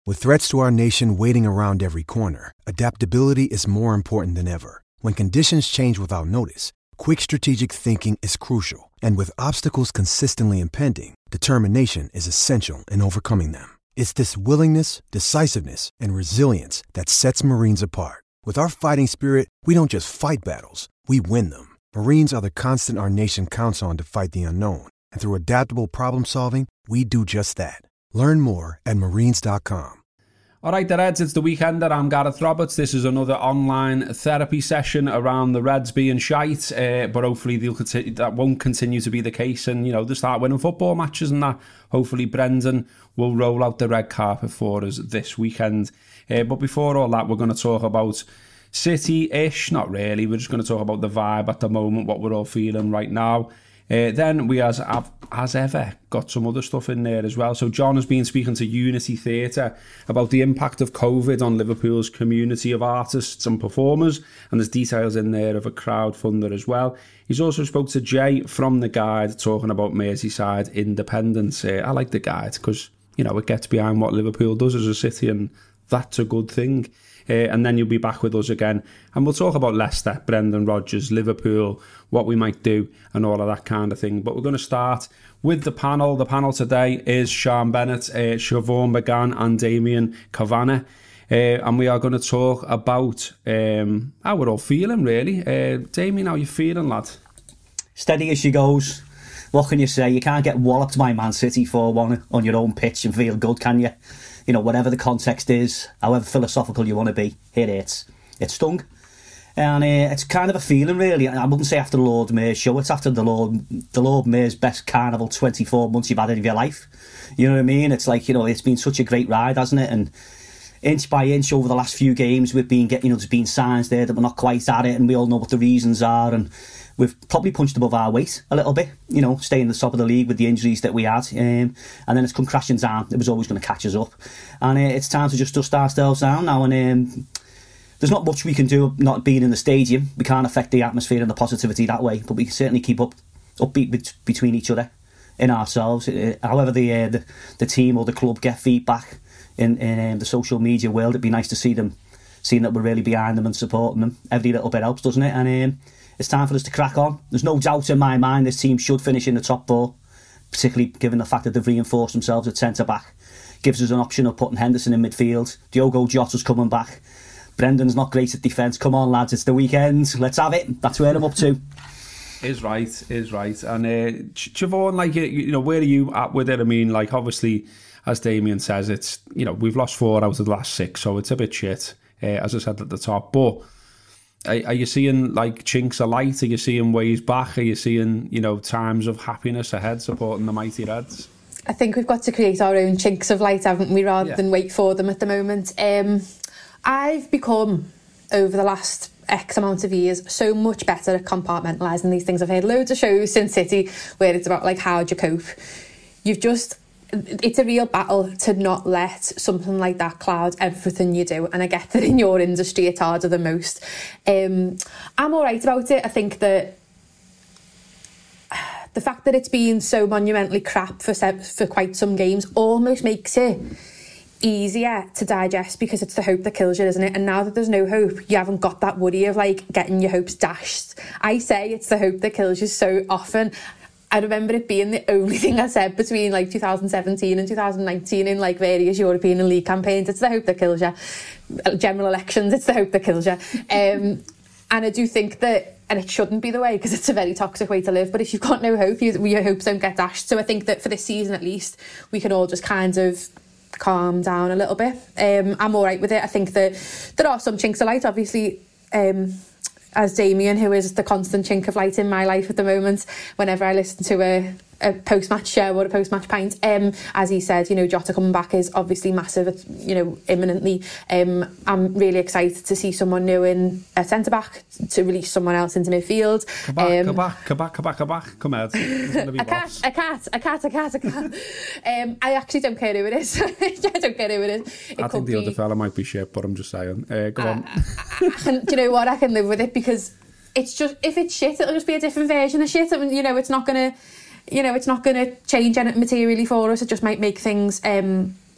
With threats to our nation waiting around every corner, adaptability is more important than ever. When conditions change without notice, quick strategic thinking is crucial. And with obstacles consistently impending, determination is essential in overcoming them. It's this willingness, decisiveness, and resilience that sets Marines apart. With our fighting spirit, we don't just fight battles, we win them. Marines are the constant our nation counts on to fight the unknown. And through adaptable problem solving, we do just that. Learn more at marines.com. All right, the Reds, it's the weekend. I'm Gareth Roberts. This is another online therapy session around the Reds being shite, but hopefully that won't continue to be the case, and they start winning football matches and that. Hopefully Brendan will roll out the red carpet for us this weekend. But before all that, we're going to talk about City-ish. Not really. We're just going to talk about the vibe at the moment, what we're all feeling right now. Then we, as ever, got some other stuff in there as well. So John has been speaking to Unity Theatre about the impact of COVID on Liverpool's community of artists and performers, and there's details in there of a crowdfunder as well. He's also spoke to Jay from The Guide, talking about Merseyside independence. I like The Guide because, it gets behind what Liverpool does as a city, and that's a good thing. And then you'll be back with us again, and we'll talk about Leicester, Brendan Rodgers, Liverpool, what we might do, and all of that kind of thing. But we're going to start with the panel. The panel today is Sean Bennett, Siobhan McGann and Damien Kavanagh. And we are going to talk about how we're all feeling, really. Damien, how you feeling, lad? Steady as she goes. What can you say? You can't get walloped by Man City 4-1 on your own pitch and feel good, can you? Whatever the context is, however philosophical you want to be, it stung. And it's kind of a feeling, really. I wouldn't say after the Lord Mayor's show, it's after the Lord Mayor's best carnival 24 months you've had of your life. You know what I mean? It's like, it's been such a great ride, hasn't it? And inch by inch over the last few games, we've been getting, there's been signs there that we're not quite at it, and we all know what the reasons are, and we've probably punched above our weight a little bit, staying at the top of the league with the injuries that we had. And then it's come crashing down. It was always going to catch us up. And it's time to just dust ourselves down now. And there's not much we can do not being in the stadium. We can't affect the atmosphere and the positivity that way, but we can certainly keep upbeat between each other in ourselves. However the team or the club get feedback in the social media world, it'd be nice to see them, seeing that we're really behind them and supporting them. Every little bit helps, doesn't it? And it's time for us to crack on. There's no doubt in my mind this team should finish in the top four, particularly given the fact that they've reinforced themselves at centre-back. Gives us an option of putting Henderson in midfield. Diogo Jota's coming back. Brendan's not great at defence. Come on, lads, it's the weekend. Let's have it. That's where I'm up to. Is right. And Siobhan, where are you at with it? I mean, obviously, as Damien says, it's, we've lost 4 out of the last 6, so it's a bit shit, as I said at the top. But are you seeing chinks of light? Are you seeing ways back? Are you seeing times of happiness ahead supporting the mighty Reds? I think we've got to create our own chinks of light, haven't we, rather than wait for them at the moment. I've become, over the last X amount of years, so much better at compartmentalising these things. I've heard loads of shows since City where it's about how do you cope. It's a real battle to not let something like that cloud everything you do, and I get that in your industry it's harder than most. I'm alright about it. I think that the fact that it's been so monumentally crap for quite some games almost makes it easier to digest, because it's the hope that kills you, isn't it? And now that there's no hope, you haven't got that worry of getting your hopes dashed. I say it's the hope that kills you so often. I remember it being the only thing I said between 2017 and 2019 in various European and league campaigns. It's the hope that kills you. General elections, it's the hope that kills you. And I do think that, and it shouldn't be the way, because it's a very toxic way to live, but if you've got no hope, your hopes don't get dashed. So I think that for this season at least, we can all just kind of calm down a little bit. I'm all right with it. I think that there are some chinks of light, obviously. As Damien, who is the constant chink of light in my life at the moment, whenever I listen to a post-match show or a post-match pint, as he said, Jota coming back is obviously massive, imminently. I'm really excited to see someone new in a centre-back, to release someone else into midfield. Kabak, come out. A cat. I actually don't care who it is. I don't care who it is. I think the other fella might be shit, but I'm just saying. Go on. Do you know what? I can live with it, because it's just, if it's shit, it'll just be a different version of shit. I mean, it's not going to change anything materially for us. It just might make things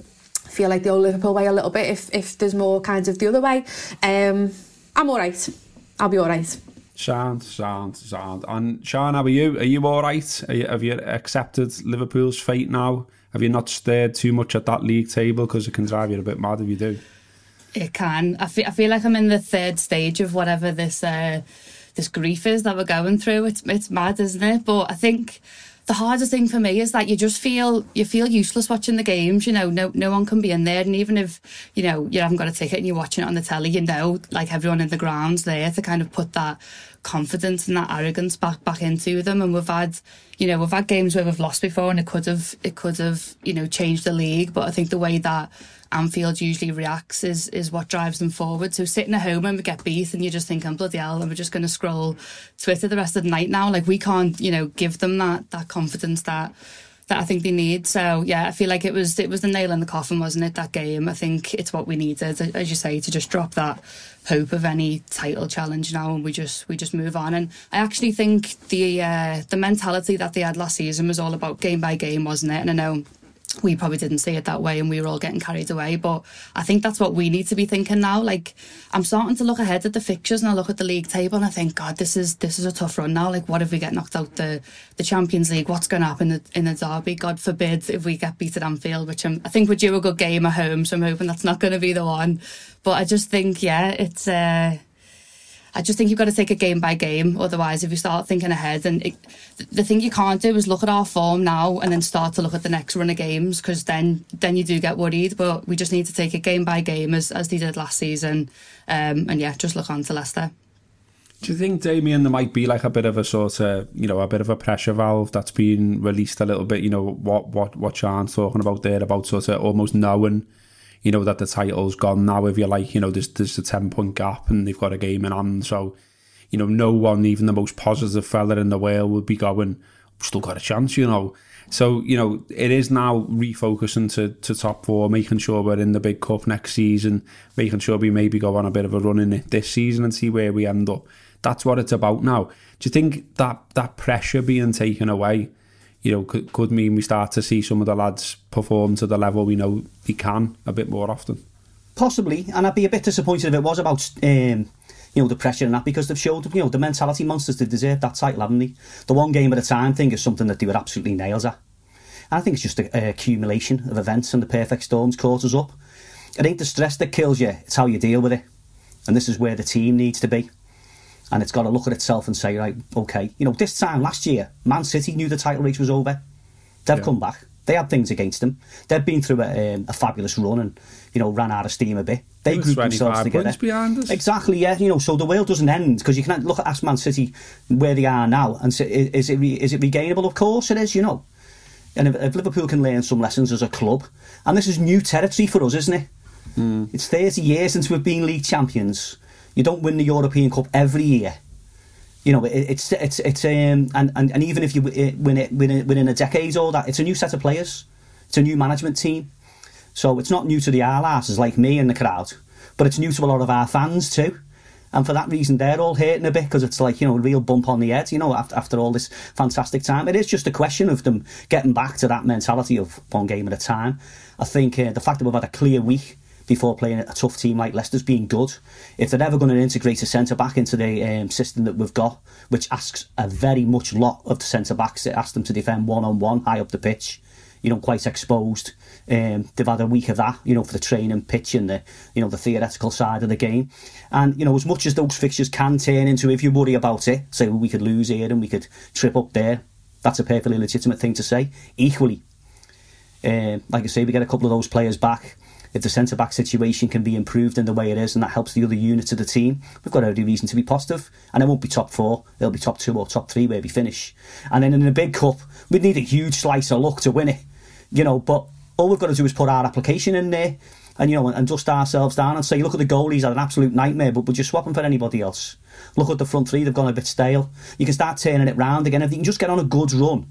feel like the old Liverpool way a little bit if there's more kind of the other way. I'm all right. I'll be all right. Sound. And Sean, how are you? Are you all right? Have you accepted Liverpool's fate now? Have you not stared too much at that league table? Because it can drive you a bit mad if you do. It can. I feel like I'm in the third stage of whatever this grief is that we're going through. It's mad, isn't it? But I think the hardest thing for me is that you feel useless watching the games. You know, no one can be in there, and even if you haven't got a ticket and you're watching it on the telly, like everyone in the ground's there to kind of put that confidence and that arrogance back into them. And we've had games where we've lost before, and it could have changed the league. But I think the way that Anfield usually reacts is what drives them forward. So sitting at home and we get beat and you're just thinking, bloody hell, and we're just going to scroll Twitter the rest of the night now. Like, we can't, give them that confidence that I think they need. So yeah, I feel like it was the nail in the coffin, wasn't it, that game? I think it's what we needed, as you say, to just drop that hope of any title challenge now, and we just move on. And I actually think the mentality that they had last season was all about game by game, wasn't it? And I know we probably didn't see it that way and we were all getting carried away, but I think that's what we need to be thinking now. Like, I'm starting to look ahead at the fixtures and I look at the league table and I think, God, this is a tough run now. Like, what if we get knocked out the Champions League? What's going to happen in the derby? God forbid if we get beat at Anfield, which I think we're due a good game at home, so I'm hoping that's not going to be the one. But I just think, I just think you've got to take it game by game. Otherwise, if you start thinking ahead, and the thing you can't do is look at our form now and then start to look at the next run of games, because then you do get worried. But we just need to take it game by game as they did last season. And yeah, just look on to Leicester. Do you think, Damien, there might be like a bit of a sort of, a bit of a pressure valve that's been released a little bit? What Sean's talking about there, about sort of almost knowing, that the title's gone now, if you like, there's a 10-point gap and they've got a game in hand. So, no one, even the most positive fella in the world, would be going, we've still got a chance, So, it is now refocusing to top four, making sure we're in the big cup next season, making sure we maybe go on a bit of a run in it this season and see where we end up. That's what it's about now. Do you think that pressure being taken away, could mean we start to see some of the lads perform to the level we know they can a bit more often? Possibly, and I'd be a bit disappointed if it was about the pressure and that, because they've showed the mentality monsters. They deserve that title, haven't they? The one game at a time thing is something that they were absolutely nails at. And I think it's just an accumulation of events, and the perfect storms caught us up. It ain't the stress that kills you, it's how you deal with it. And this is where the team needs to be. And it's got to look at itself and say, right, OK, this time last year, Man City knew the title race was over. They've come back. They had things against them. They've been through a fabulous run and, ran out of steam a bit. They grouped themselves together. Behind us. Exactly, yeah. So the world doesn't end, because you can look at Man City where they are now and say, is it regainable? Of course it is, And if Liverpool can learn some lessons as a club, and this is new territory for us, isn't it? It's 30 years since we've been league champions. You don't win the European Cup every year. It's and even if you win it within a decade or that, it's a new set of players. It's a new management team. So it's not new to the arseholes like me and the crowd, but it's new to a lot of our fans too. And for that reason, they're all hurting a bit, because it's like, a real bump on the head, after all this fantastic time. It is just a question of them getting back to that mentality of one game at a time. I think the fact that we've had a clear week before playing a tough team like Leicester's been good. If they're ever going to integrate a centre-back into the system that we've got, which asks a very much lot of the centre-backs, it asks them to defend one-on-one high up the pitch, quite exposed. They've had a week of that, for the training pitch and the theoretical side of the game. And, as much as those fixtures can turn into, if you worry about it, say, well, we could lose here and we could trip up there, that's a perfectly legitimate thing to say. Equally, like I say, we get a couple of those players back. If the centre-back situation can be improved in the way it is, and that helps the other units of the team, we've got every reason to be positive. And it won't be top four, it'll be top 2 or top 3 where we finish. And then in the big cup, we'd need a huge slice of luck to win it. But all we've got to do is put our application in there and, and dust ourselves down and say, look at the goalies, had an absolute nightmare, but would you swap them for anybody else? Look at the front three, they've gone a bit stale. You can start turning it round again. If you can just get on a good run,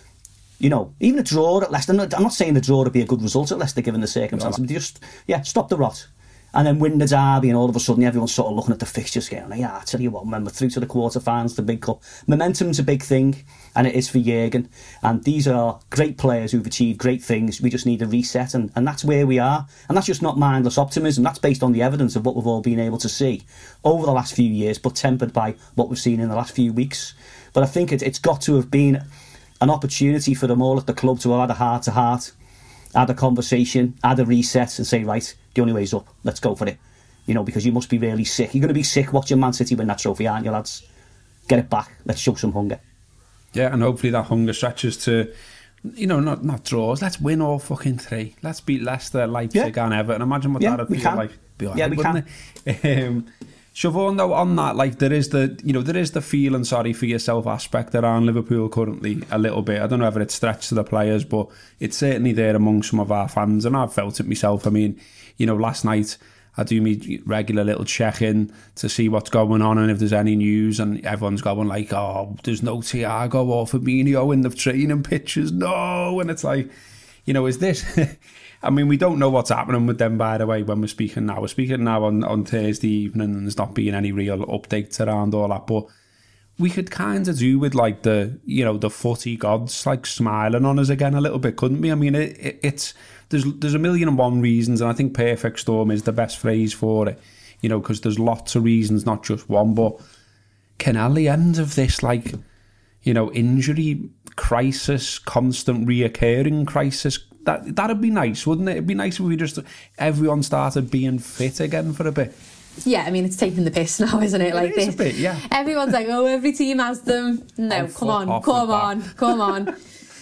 even a draw at Leicester. I'm not saying the draw would be a good result at Leicester given the circumstances, but just, stop the rot and then win the derby, and all of a sudden everyone's sort of looking at the fixtures going, yeah, I tell you what, man, we're through to the quarter-finals, the big cup. Momentum's a big thing, and it is for Jurgen, and these are great players who've achieved great things. We just need a reset, and that's where we are, and that's just not mindless optimism. That's based on the evidence of what we've all been able to see over the last few years, but tempered by what we've seen in the last few weeks. But I think it's got to have been an opportunity for them all at the club to have had a heart-to-heart, had a conversation, had a reset, and say, right, the only way's up, let's go for it. You know, because you must be really sick. You're going to be sick watching Man City win that trophy, aren't you, lads? Get it back. Let's show some hunger. Yeah, and hopefully that hunger stretches to, you know, not draws. Let's win all fucking 3. Let's beat Leicester, Leipzig and Everton. Imagine what that would feel like. Be all right, we can. Siobhan, though, on that, like, there is the feeling sorry for yourself aspect around Liverpool currently a little bit. I don't know if it's stretched to the players, but it's certainly there among some of our fans, and I've felt it myself. I mean, you know, last night I do my regular little check-in to see what's going on and if there's any news, and everyone's going like, oh, there's no Thiago or Fabinho in the training pictures, no, and it's like, you know, is this... I mean, we don't know what's happening with them, by the way, when we're speaking now. We're speaking now on Thursday evening, and there's not been any real updates around all that, but we could kind of do with, like, the, you know, the footy gods, like, smiling on us again a little bit, couldn't we? I mean, it's there's 1,000,001 reasons, and I think perfect storm is the best phrase for it, you know, because there's lots of reasons, not just one. But can at the end of this, like, you know, injury crisis, constant reoccurring crisis, that'd be nice, wouldn't it? It'd be nice if everyone started being fit again for a bit. Yeah, I mean, it's taking the piss now, isn't it? Like this. A bit, yeah. Everyone's like, oh, every team has them. No, come on.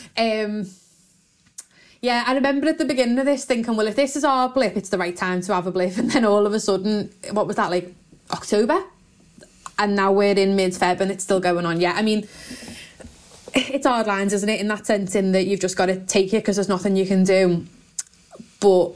Yeah, I remember at the beginning of this thinking, well, if this is our blip, it's the right time to have a blip. And then all of a sudden, what was that, like October? And now we're in mid-Feb and it's still going on. Yeah, I mean, it's hard lines, isn't it, in that sense, in that you've just got to take it because there's nothing you can do. But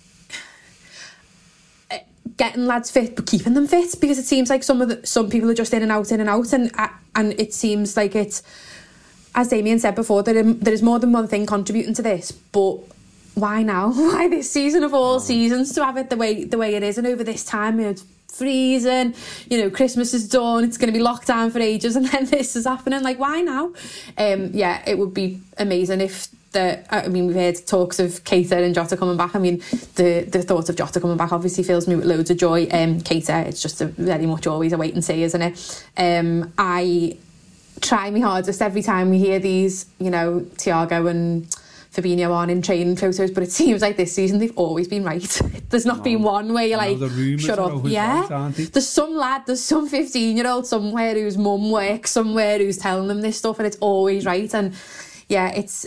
getting lads fit, but keeping them fit, because it seems like some people are just in and out, and it seems like it's, as Damien said before, there is more than one thing contributing to this. But why now? Why this season of all seasons to have it the way it is, and over this time it's freezing, you know, Christmas is done, it's going to be locked down for ages, and then this is happening. Like, why now? Yeah, it would be amazing if we've heard talks of Keita and Jota coming back. I mean, the thought of Jota coming back obviously fills me with loads of joy. Keita, it's just very much always a wait and see, isn't it? I try my hardest every time we hear these, you know, Thiago and Fabinho on in training photos, but it seems like this season they've always been right. There's not been one where you're like, shut up. Yeah, right, there's some 15-year-old somewhere whose mum works somewhere who's telling them this stuff, and it's always right. And yeah, it's,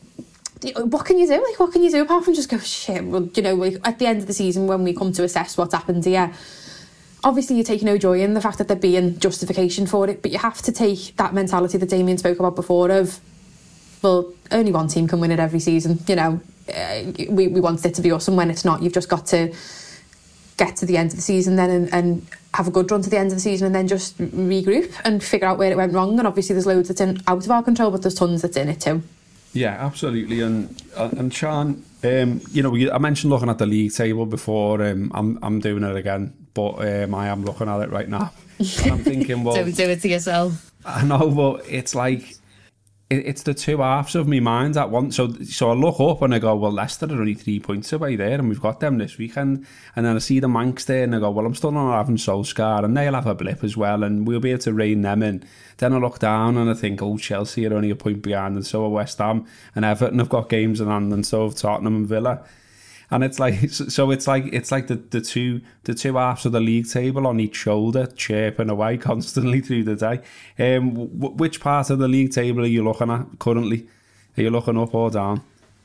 what can you do? Like, what can you do apart from just go, shit, well, you know, like, at the end of the season when we come to assess what's happened here, obviously you take no joy in the fact that there being justification for it, but you have to take that mentality that Damien spoke about before of, well, only one team can win it every season. You know, we want it to be us, and when it's not, you've just got to get to the end of the season then and have a good run to the end of the season, and then just regroup and figure out where it went wrong. And obviously there's loads that's out of our control, but there's tons that's in it too. Yeah, absolutely. And Sean, you know, I mentioned looking at the league table before. I'm doing it again, but I am looking at it right now. And I'm thinking, well, don't do it to yourself. I know, but it's like, it's the two halves of my mind at once. So I look up and I go, well, Leicester are only 3 points away there, and we've got them this weekend. And then I see the Manx there and I go, well, I'm still not having Solskjaer, and they'll have a blip as well, and we'll be able to rein them in. Then I look down and I think, oh, Chelsea are only a point behind, and so are West Ham, and Everton have got games in hand, and so have Tottenham and Villa. And it's like, so it's like the two halves of the league table on each shoulder, chirping away constantly through the day. Which part of the league table are you looking at currently? Are you looking up or down?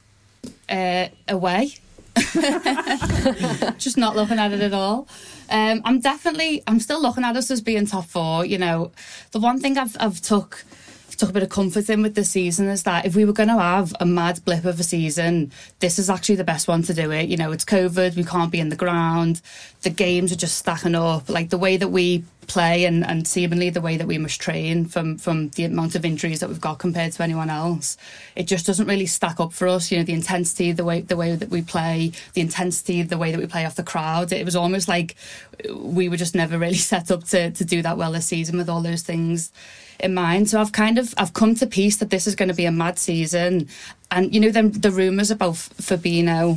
Away. Just not looking at it at all. I'm still looking at us as being top four. You know, the one thing I've took a bit of comfort in with this season is that if we were going to have a mad blip of a season, this is actually the best one to do it. You know, it's COVID, we can't be in the ground, the games are just stacking up. Like, the way that we play and seemingly the way that we must train from the amount of injuries that we've got compared to anyone else, it just doesn't really stack up for us. You know, the intensity, the way that we play, the intensity, the way that we play off the crowd. It was almost like we were just never really set up to do that well this season with all those things in mind. So I've come to peace that this is going to be a mad season. And, you know, the rumours about Fabinho,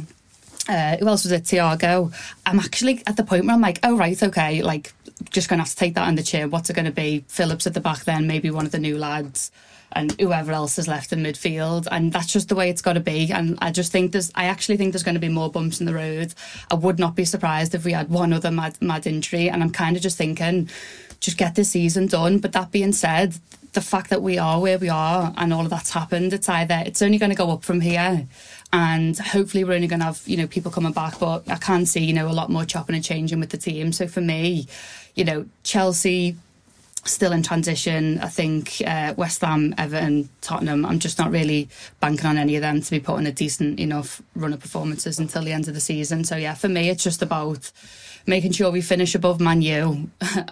who else was it? Thiago. I'm actually at the point where I'm like, oh, right, okay, like, just going to have to take that on the chin. What's it going to be? Phillips at the back then, maybe one of the new lads, and whoever else is left in midfield. And that's just the way it's got to be. And I actually think there's going to be more bumps in the road. I would not be surprised if we had one other mad injury. And I'm kind of just thinking, just get this season done. But that being said, the fact that we are where we are and all of that's happened, it's only going to go up from here. And hopefully we're only going to have, you know, people coming back. But I can see, you know, a lot more chopping and changing with the team. So for me, you know, Chelsea still in transition. I think West Ham, Everton, Tottenham, I'm just not really banking on any of them to be putting a decent enough run of performances until the end of the season. So yeah, for me, it's just about making sure we finish above Man U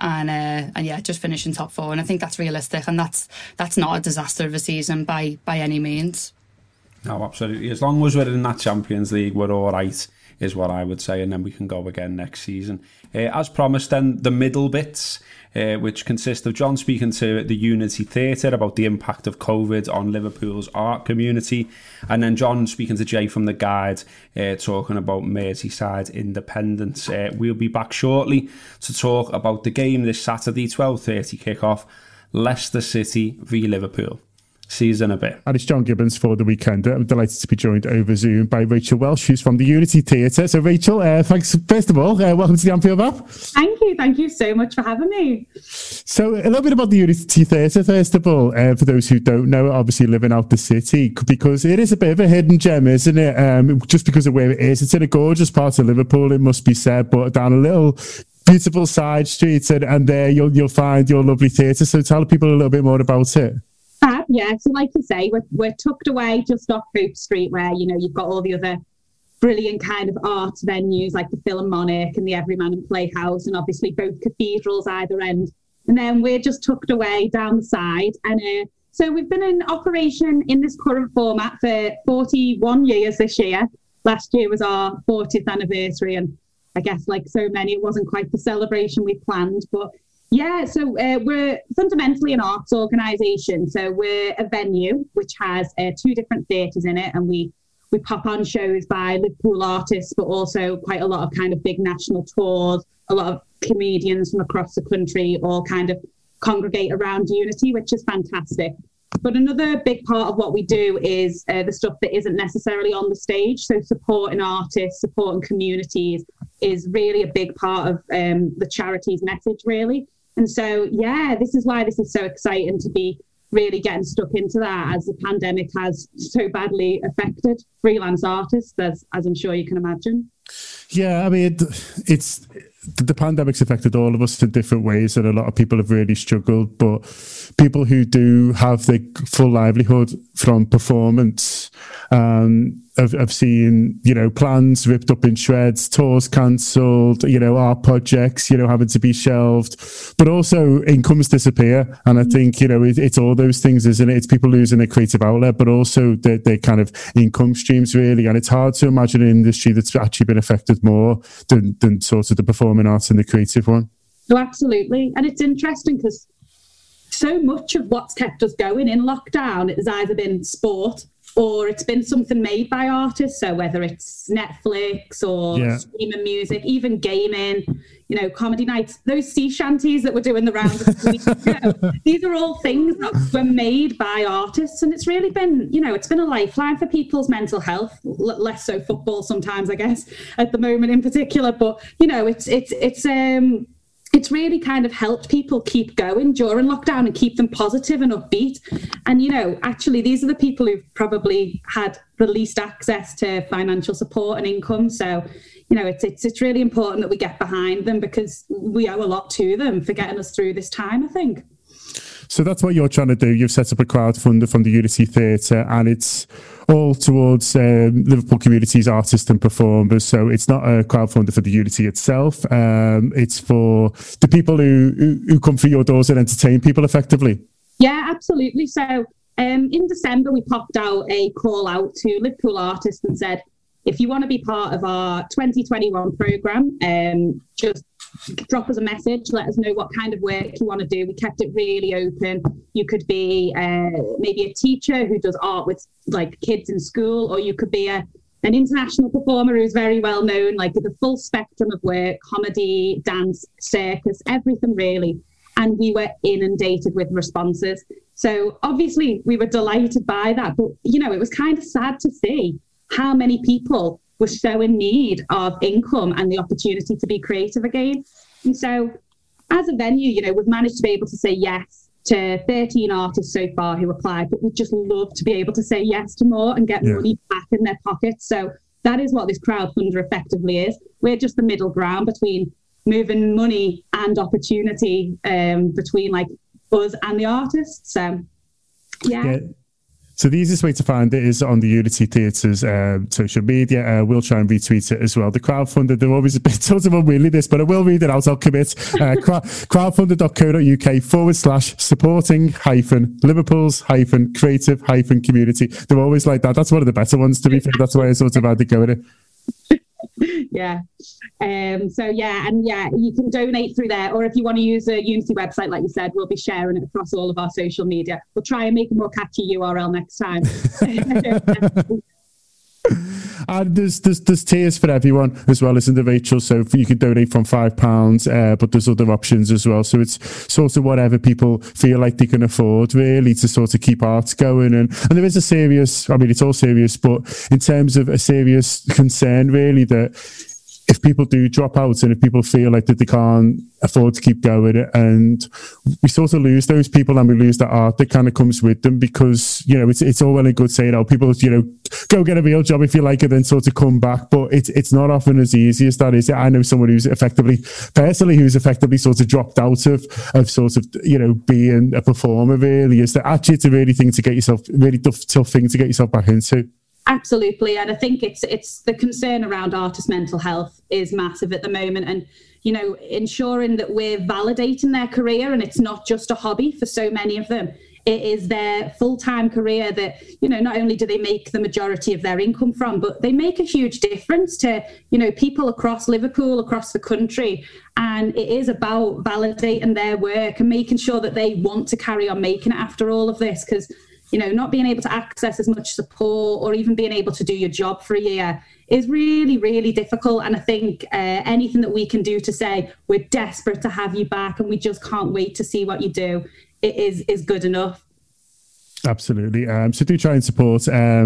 and yeah, just finishing top four. And I think that's realistic, and that's not a disaster of a season by any means. No, absolutely. As long as we're in that Champions League, we're all right, is what I would say, and then we can go again next season. As promised, then, the middle bits, which consist of John speaking to the Unity Theatre about the impact of COVID on Liverpool's art community, and then John speaking to Jay from The Guide, talking about Merseyside independence. We'll be back shortly to talk about the game this Saturday, 12:30 kickoff, Leicester City v Liverpool. See you in a bit. And it's John Gibbons for The Weekender. I'm delighted to be joined over Zoom by Rachel Welsh, who's from the Unity Theatre. So Rachel, thanks first of all. Welcome to the Anfield Wrap. Thank you so much for having me. So a little bit about the Unity Theatre, first of all, for those who don't know it, obviously living out the city, because it is a bit of a hidden gem, isn't it? Just because of where it is. It's in a gorgeous part of Liverpool, it must be said, but down a little beautiful side street, and there you'll find your lovely theatre. So tell people a little bit more about it. Yeah, so like you say, we're tucked away just off Hope Street, where, you know, you've got all the other brilliant kind of art venues like the Philharmonic and the Everyman and Playhouse, and obviously both cathedrals either end. And then we're just tucked away down the side. And so we've been in operation in this current format for 41 years this year. Last year was our 40th anniversary, and I guess like so many, it wasn't quite the celebration we planned, but yeah, so we're fundamentally an arts organisation. So we're a venue which has 2 different theatres in it, and we pop on shows by Liverpool artists, but also quite a lot of kind of big national tours. A lot of comedians from across the country all kind of congregate around Unity, which is fantastic. But another big part of what we do is the stuff that isn't necessarily on the stage. So supporting artists, supporting communities is really a big part of the charity's message, really. And so, yeah, this is why this is so exciting to be really getting stuck into that, as the pandemic has so badly affected freelance artists, as I'm sure you can imagine. Yeah, I mean, it's the pandemic's affected all of us in different ways, and a lot of people have really struggled. But people who do have their full livelihood from performance have seen, you know, plans ripped up in shreds, tours cancelled, you know, art projects, you know, having to be shelved, but also incomes disappear. And I think, you know, it's all those things, isn't it? It's people losing their creative outlet, but also their kind of income streams, really. And it's hard to imagine an industry that's actually been affected more than sort of the performing arts and the creative one. Oh, absolutely. And it's interesting because so much of what's kept us going in lockdown has either been sport or it's been something made by artists. So whether it's Netflix or streaming music, even gaming, you know, comedy nights, those sea shanties that we're doing the rounds of the week, these are all things that were made by artists. And it's really been, you know, it's been a lifeline for people's mental health, less so football sometimes, I guess, at the moment in particular. But, you know, it's really kind of helped people keep going during lockdown and keep them positive and upbeat. And, you know, actually, these are the people who've probably had the least access to financial support and income. So, you know, it's really important that we get behind them because we owe a lot to them for getting us through this time, I think. So that's what you're trying to do. You've set up a crowdfunder from the Unity Theatre, and it's all towards Liverpool community's artists and performers. So it's not a crowdfunder for the Unity itself. It's for the people who come through your doors and entertain people effectively. Yeah, absolutely. So in December, we popped out a call out to Liverpool artists and said, if you want to be part of our 2021 programme, just drop us a message, let us know what kind of work you want to do. We kept it really open. You could be maybe a teacher who does art with like kids in school, or you could be an international performer who's very well known, like the full spectrum of work, comedy, dance, circus, everything really. And we were inundated with responses. So obviously we were delighted by that, but it was kind of sad to see how many people were so in need of income and the opportunity to be creative again. And so as a venue, we've managed to be able to say yes to 13 artists so far who applied, but we'd just love to be able to say yes to more and get money back in their pockets. So that is what this crowdfunder effectively is. We're just the middle ground between moving money and opportunity between like us and the artists. So yeah. So the easiest way to find it is on the Unity Theatre's social media. We'll try and retweet it as well. The crowdfunder, they're always a bit sort of unwieldy this, but I will read it out. I'll commit. crowdfunder.co.uk/supporting Liverpool's creative community. They're always like that. That's one of the better ones, to be fair. That's why I sort of had to go with it. Yeah. You can donate through there, or if you want to use a Unity website, like you said, we'll be sharing it across all of our social media. We'll try and make a more catchy URL next time. And there's tiers for everyone as well, isn't there, Rachel? So you can donate from £5, but there's other options as well. So it's sort of whatever people feel like they can afford, really, to sort of keep art going. And there is a serious, it's all serious, but in terms of a serious concern, really, that if people do drop out and if people feel like that they can't afford to keep going, and we sort of lose those people and we lose that art that kind of comes with them, because it's all well and good saying, people go get a real job if you like it, then sort of come back, but it's not often as easy as that, is it? I know someone who's effectively sort of dropped out of sort of being a performer, really. Is that actually it's a really tough thing to get yourself back into? Absolutely. And I think it's the concern around artist mental health is massive at the moment, and ensuring that we're validating their career, and it's not just a hobby for so many of them. It is their full-time career that, not only do they make the majority of their income from, but they make a huge difference to, people across Liverpool, across the country. And it is about validating their work and making sure that they want to carry on making it after all of this, because not being able to access as much support or even being able to do your job for a year is really, really difficult. And I think anything that we can do to say we're desperate to have you back and we just can't wait to see what you do, it is good enough. Absolutely. So do try and support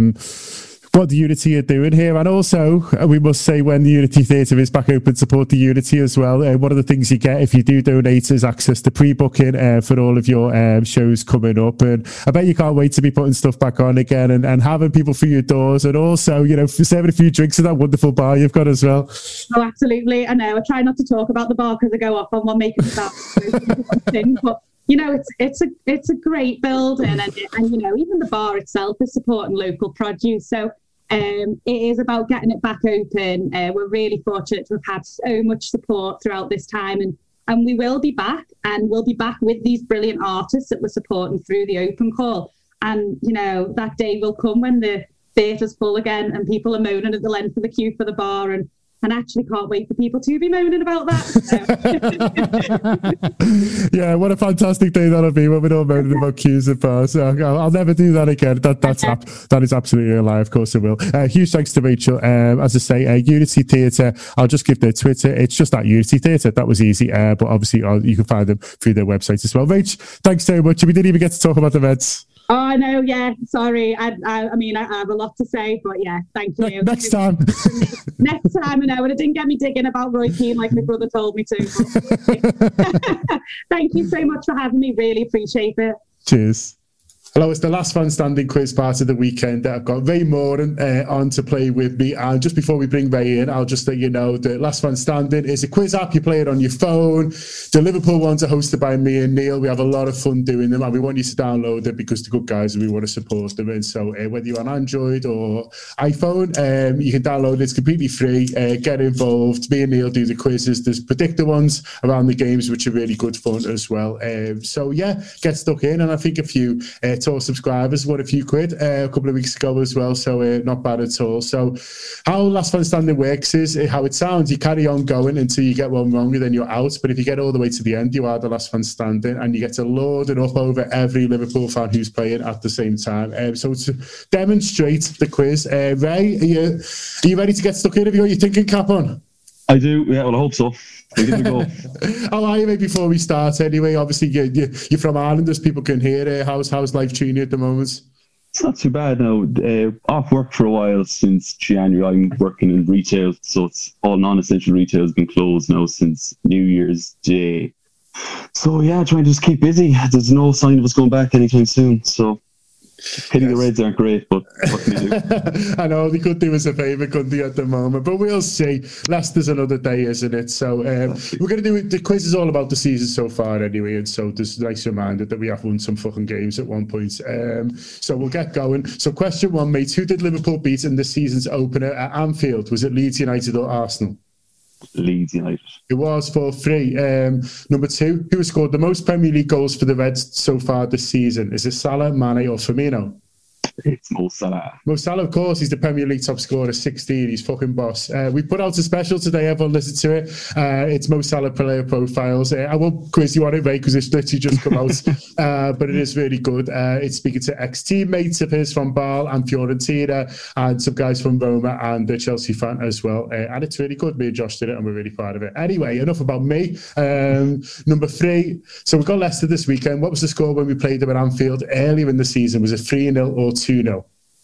what the Unity are doing here. And also, we must say, when the Unity Theatre is back open, support the Unity as well. One of the things you get if you do donate is access to pre-booking for all of your shows coming up. And I bet you can't wait to be putting stuff back on again and having people through your doors, and also, serving a few drinks in that wonderful bar you've got as well. Oh, absolutely. I know. I try not to talk about the bar because I go off on one making that thing, but it's a great building, and even the bar itself is supporting local produce. So it is about getting it back open. We're really fortunate to have had so much support throughout this time, and we will be back, and we'll be back with these brilliant artists that we're supporting through the open call. And that day will come when the theatre's full again and people are moaning at the length of the queue for the bar, and actually can't wait for people to be moaning about that. Yeah, what a fantastic day that'll be when we're all moaning about queues and bars. I'll never do that again. That is absolutely a lie. Of course I will. Huge thanks to Rachel. As I say, Unity Theatre, I'll just give their Twitter. It's just at Unity Theatre. That was easy. But obviously you can find them through their website as well. Rach, thanks so much. We didn't even get to talk about the events. Oh, no, yeah, sorry. I have a lot to say, but yeah, thank you. Next time. Next time, I know. And it didn't get me digging about Roy Keane like my brother told me to. Thank you so much for having me. Really appreciate it. Cheers. Hello, it's the last fan standing quiz part of the weekend. I've got Ray Moran on to play with me. And just before we bring Ray in, I'll just let you know the last fan standing is a quiz app. You play it on your phone. The Liverpool ones are hosted by me and Neil. We have a lot of fun doing them, and we want you to download it because the good guys and we want to support them. And so whether you're on Android or iPhone, you can download it. It's completely free. Get involved. Me and Neil do the quizzes. There's predictor ones around the games, which are really good fun as well. So yeah, get stuck in. And I think a few to our subscribers won a few quid a couple of weeks ago as well, so not bad at all. So how Last Man Standing works is how it sounds. You carry on going until you get one wrong and then you're out, but if you get all the way to the end, you are the last man standing, and you get to lord it up over every Liverpool fan who's playing at the same time. So to demonstrate the quiz, Ray, are you ready to get stuck in? Have you got your thinking cap on? I do, yeah, well I hope so. We'll give it a go. How are you, mate, before we start anyway? Obviously you're from Ireland, as people can hear. How's life treating you at the moment? It's not too bad now. Off work for a while since January. I'm working in retail, so it's all non-essential retail has been closed now since New Year's Day. So yeah, trying to just keep busy. There's no sign of us going back anytime soon, so pity the Reds aren't great, but what can you do? I know, they could do us a favour, couldn't they, at the moment, but we'll see. Leicester's another day, isn't it? So we're going to do the quiz is all about the season so far anyway, and so there's a nice reminder that we have won some fucking games at one point. So we'll get going. So question one, mate, who did Liverpool beat in this season's opener at Anfield? Was it Leeds United or Arsenal? Leeds United. It was 4-3. Number two, who has scored the most Premier League goals for the Reds so far this season? Is it Salah, Mane or Firmino? It's Mo Salah. Mo Salah, of course, he's the Premier League top scorer, 16. He's fucking boss. We put out a special today. Everyone listen to it. It's Mo Salah player profiles. I won't quiz you on it, Ray, because it's literally just come out. But it is really good. It's speaking to ex-teammates of his from Bâle and Fiorentina, and some guys from Roma and the Chelsea fan as well. And it's really good. Me and Josh did it, and we're really proud of it. Anyway, enough about me. Number three. So we've got Leicester this weekend. What was the score when we played them at Anfield earlier in the season? Was it 3-0 or 2-0?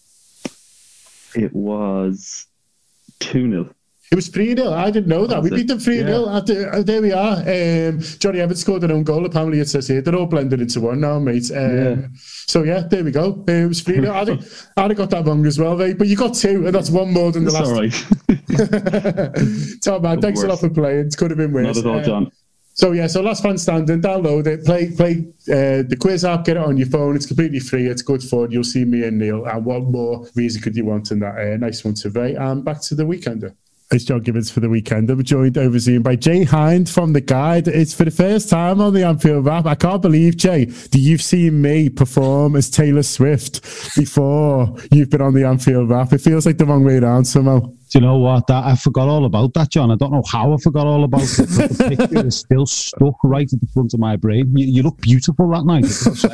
It was 2-0. It was 3-0. I didn't know that. We beat them 3-0. Yeah. There we are. Johnny Evans scored an own goal. Apparently, it says here. They're all blended into one now, mate. So, yeah, there we go. It was 3-0. I'd have got that wrong as well, mate. But you got two, and that's one more than the last. All right. Tom, man, thanks a lot for playing. It could have been worse. Not at all, John. So last man standing, download it, play the quiz app, get it on your phone. It's completely free. It's good fun. You'll see me and Neil. And what more reason could you want in that? Nice one today. And back to the Weekender. It's John Gibbons for the Weekend. I'm joined over Zoom by Jay Hind from The Guide. It's for the first time on the Anfield Wrap. I can't believe, Jay, that you've seen me perform as Taylor Swift before you've been on the Anfield Wrap. It feels like the wrong way around somehow. Do you know what? I forgot all about that, John. I don't know how I forgot all about it, but the picture is still stuck right at the front of my brain. You look beautiful that night,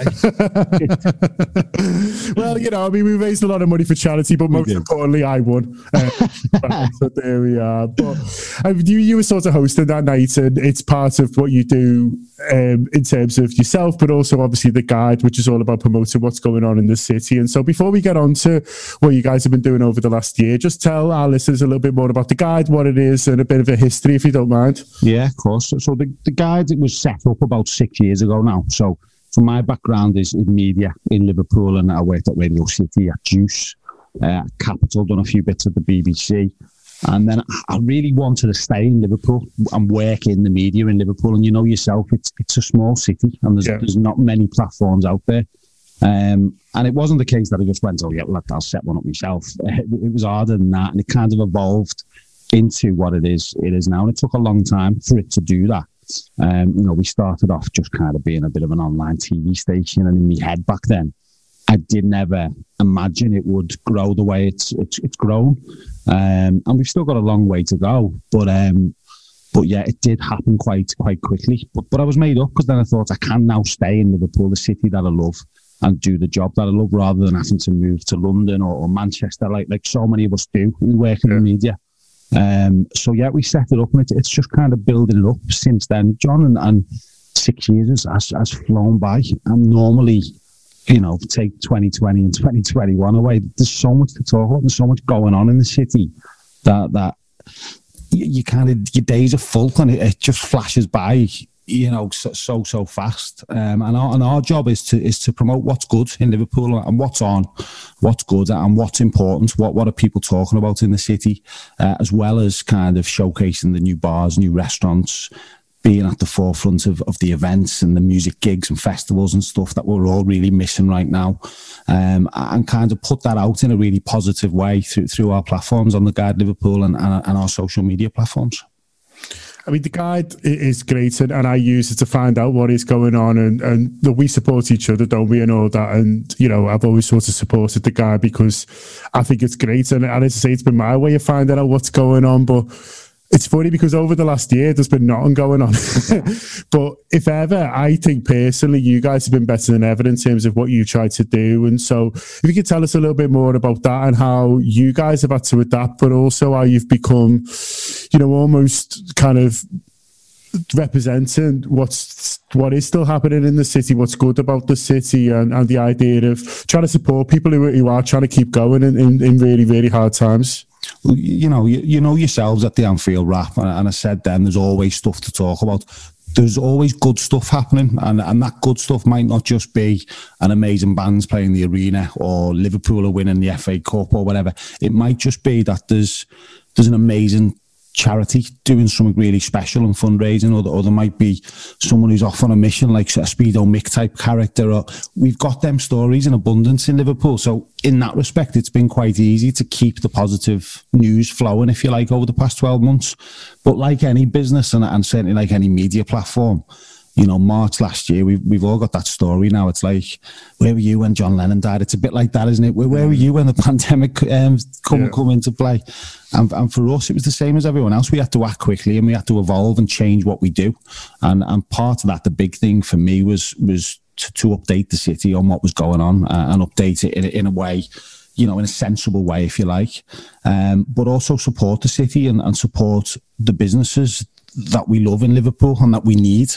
Well, we raised a lot of money for charity, but most importantly, I won. So there we are. But you were sort of hosting that night, and it's part of what you do in terms of yourself, but also obviously The Guide, which is all about promoting what's going on in the city. And so before we get on to what you guys have been doing over the last year, just tell our listeners a little bit more about The Guide, what it is, and a bit of a history, if you don't mind. Yeah, of course. So the Guide, it was set up about 6 years ago now. So my background is in media in Liverpool, and I worked at Radio City, at Juice, Capital, done a few bits at the BBC. And then I really wanted to stay in Liverpool and work in the media in Liverpool. And you know yourself, it's a small city, and there's not many platforms out there. And it wasn't the case that I just went, I'll set one up myself. It was harder than that, and it kind of evolved into what it is now. And it took a long time for it to do that. We started off just kind of being a bit of an online TV station, and in my head back then, I didn't ever imagine it would grow the way it's grown. And we've still got a long way to go, but yeah, it did happen quite quickly. But I was made up, because then I thought I can now stay in Liverpool, the city that I love, and do the job that I love, rather than having to move to London or Manchester, like so many of us do who work in the media. So yeah, we set it up, and it's just kind of building it up since then, John. And 6 years has flown by. And normally, take 2020 and 2021 away, there's so much to talk about. There's so much going on in the city that you kind of, your days are full, and it just flashes by, so fast. And our job is to promote what's good in Liverpool and what's on, what's good and what's important. What are people talking about in the city, as well as kind of showcasing the new bars, new restaurants, being at the forefront of the events and the music gigs and festivals and stuff that we're all really missing right now, and kind of put that out in a really positive way through our platforms on the Guide Liverpool and our social media platforms. I mean, the Guide is great, and I use it to find out what is going on, and we support each other, don't we, and all that. And, I've always sort of supported the Guide because I think it's great. And as I say, it's been my way of finding out what's going on. But it's funny because over the last year, there's been nothing going on. But if ever, I think personally, you guys have been better than ever in terms of what you tried to do. And so if you could tell us a little bit more about that and how you guys have had to adapt, but also how you've become, almost kind of representing what is still happening in the city, what's good about the city, and the idea of trying to support people who are trying to keep going in really, really hard times. You know yourselves at the Anfield Wrap, and I said then there's always stuff to talk about. There's always good stuff happening, and that good stuff might not just be an amazing band's playing the arena or Liverpool are winning the FA Cup or whatever. It might just be that there's an amazing charity doing something really special and fundraising, or there might be someone who's off on a mission, like a Speedo Mick type character. Or we've got them stories in abundance in Liverpool. So in that respect, it's been quite easy to keep the positive news flowing, if you like, over the past 12 months. But like any business and certainly like any media platform, March last year, we've all got that story now. It's like, where were you when John Lennon died? It's a bit like that, isn't it? Where were you when the pandemic come into play? And for us, it was the same as everyone else. We had to act quickly and we had to evolve and change what we do. And part of that, the big thing for me was to update the city on what was going on, and update it in a way, in a sensible way, if you like, but also support the city and support the businesses that we love in Liverpool and that we need.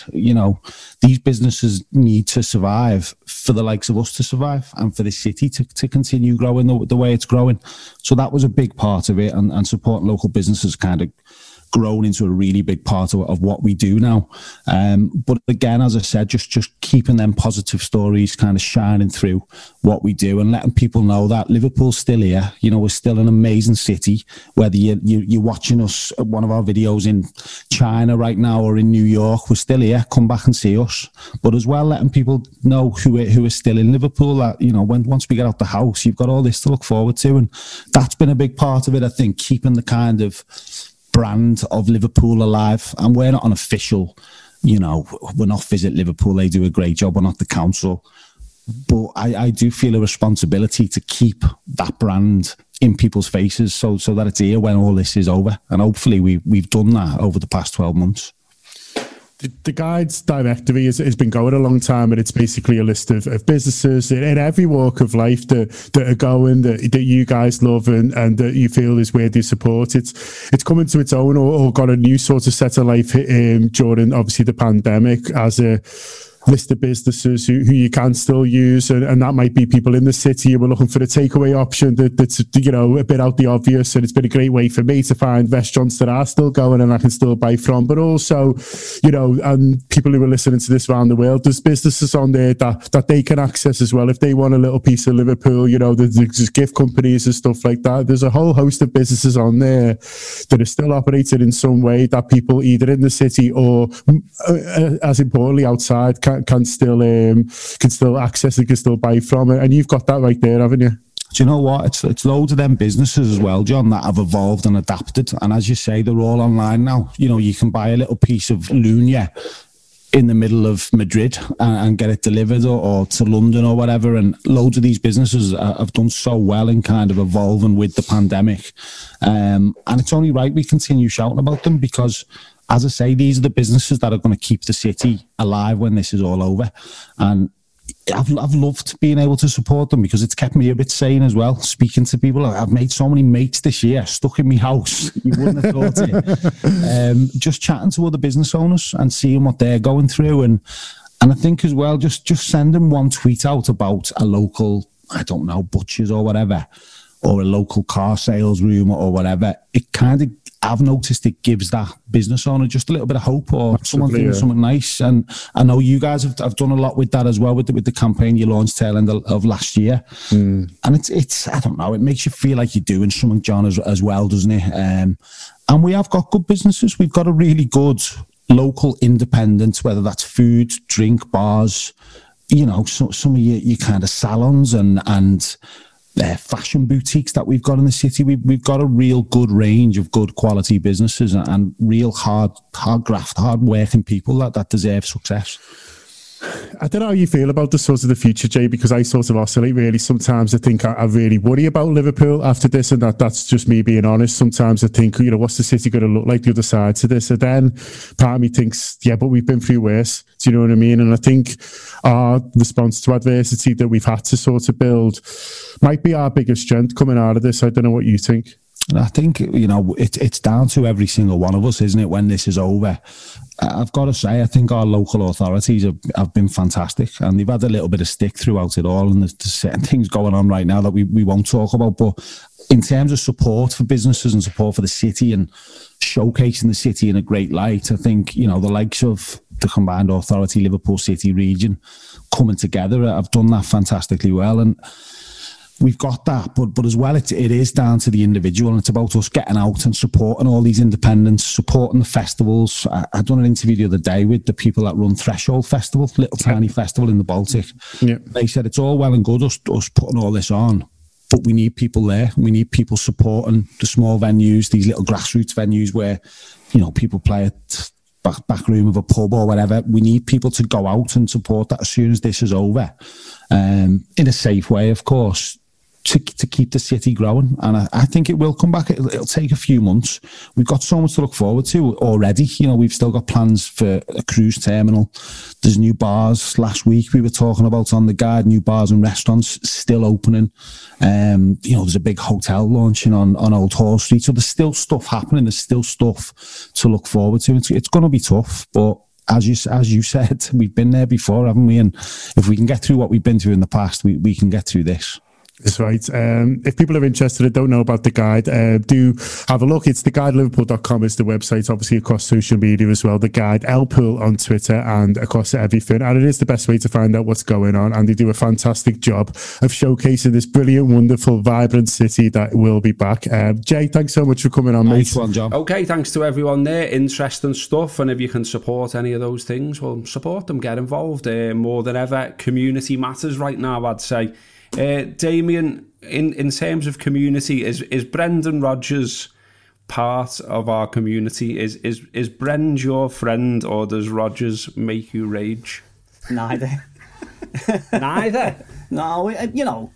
These businesses need to survive for the likes of us to survive and for the city to continue growing the way it's growing. So that was a big part of it, and supporting local businesses kind of grown into a really big part of what we do now. But again, as I said, just keeping them positive stories kind of shining through what we do and letting people know that Liverpool's still here. We're still an amazing city. Whether you're watching us at one of our videos in China right now or in New York, we're still here. Come back and see us. But as well, letting people know who are still in Liverpool, that, once we get out the house, you've got all this to look forward to. And that's been a big part of it, I think, keeping the kind of brand of Liverpool alive. And we're not an official, we're not Visit Liverpool, they do a great job, we're not the council, but I do feel a responsibility to keep that brand in people's faces so that it's here when all this is over, and hopefully we've done that over the past 12 months. The Guide's directory has been going a long time, and it's basically a list of businesses in every walk of life that are going, that you guys love and that you feel is worthy support. It's coming to its own or got a new sort of set of life during, obviously, the pandemic as a list of businesses who you can still use, and that might be people in the city who are looking for a takeaway option that's a bit out the obvious, and it's been a great way for me to find restaurants that are still going and I can still buy from. But also, and people who are listening to this around the world, there's businesses on there that they can access as well if they want a little piece of Liverpool. There's gift companies and stuff like that. There's a whole host of businesses on there that are still operated in some way that people either in the city or as importantly outside can still access and can still buy from it. And you've got that right there, haven't you? Do you know what? It's loads of them businesses as well, John, that have evolved and adapted. And as you say, they're all online now. You can buy a little piece of Lunia in the middle of Madrid and get it delivered or to London or whatever. And loads of these businesses have done so well in kind of evolving with the pandemic. And it's only right we continue shouting about them because, as I say, these are the businesses that are going to keep the city alive when this is all over. And I've loved being able to support them because it's kept me a bit sane as well. Speaking to people, I've made so many mates this year, stuck in my house. You wouldn't have thought it. Just chatting to other business owners and seeing what they're going through. And I think as well, just sending one tweet out about a local, I don't know, butchers or whatever, or a local car sales room or whatever, it kind of, I've noticed it gives that business owner just a little bit of hope, or someone doing something nice. And I know you guys have done a lot with that as well, with the campaign you launched tail end of last year. And it's I don't know, it makes you feel like you're doing something, John, as well, doesn't it? And we have got good businesses. We've got a really good local independent, whether that's food, drink, bars, you know, some of your kind of salons and fashion boutiques that we've got in the city. We've got a real good range of good quality businesses and real hard graft, hard working people that deserve success. I don't know how you feel about the sort of the future, Jay, because I sort of oscillate really. Sometimes I think I really worry about Liverpool after this, and that's just me being honest. Sometimes I think, you know, what's the city going to look like the other side to this? And then part of me thinks, yeah, but we've been through worse. Do you know what I mean? And I think our response to adversity that we've had to sort of build might be our biggest strength coming out of this. I don't know what you think. I think, you know, it's down to every single one of us, isn't it, when this is over? I've got to say, I think our local authorities have been fantastic, and they've had a little bit of stick throughout it all, and there's certain things going on right now that we won't talk about. But in terms of support for businesses and support for the city and showcasing the city in a great light, I think, you know, the likes of the Combined Authority, Liverpool City region coming together have done that fantastically well. And we've got that, but as well, it is down to the individual, and it's about us getting out and supporting all these independents, supporting the festivals. I done an interview the other day with the people that run Threshold Festival, little tiny festival in the Baltic. Yeah. They said it's all well and good us putting all this on, but we need people there. We need people supporting the small venues, these little grassroots venues where, you know, people play at back room of a pub or whatever. We need people to go out and support that as soon as this is over, in a safe way, of course, to keep the city growing. And I think it will come back. It'll take a few months. We've got so much to look forward to already. You know, we've still got plans for a cruise terminal. There's new bars. Last week we were talking about on the guide, new bars and restaurants still opening. You know, there's a big hotel launching on Old Hall Street. So there's still stuff happening. There's still stuff to look forward to. It's going to be tough, but as you said, we've been there before, haven't we? And if we can get through what we've been through in the past, we can get through this. That's right. If people are interested and don't know about the guide, do have a look. It's theguideliverpool.com is the website, obviously across social media as well. The Guide, LPool on Twitter and across everything. And it is the best way to find out what's going on. And they do a fantastic job of showcasing this brilliant, wonderful, vibrant city that will be back. Jay, thanks so much for coming on, nice mate. One, John. Okay, thanks to everyone there. Interesting stuff. And if you can support any of those things, well, support them, get involved. More than ever, community matters right now, I'd say. Damien, in terms of community, is Brendan Rodgers part of our community? Is Brend your friend, or does Rodgers make you rage? Neither. Neither? No, you know,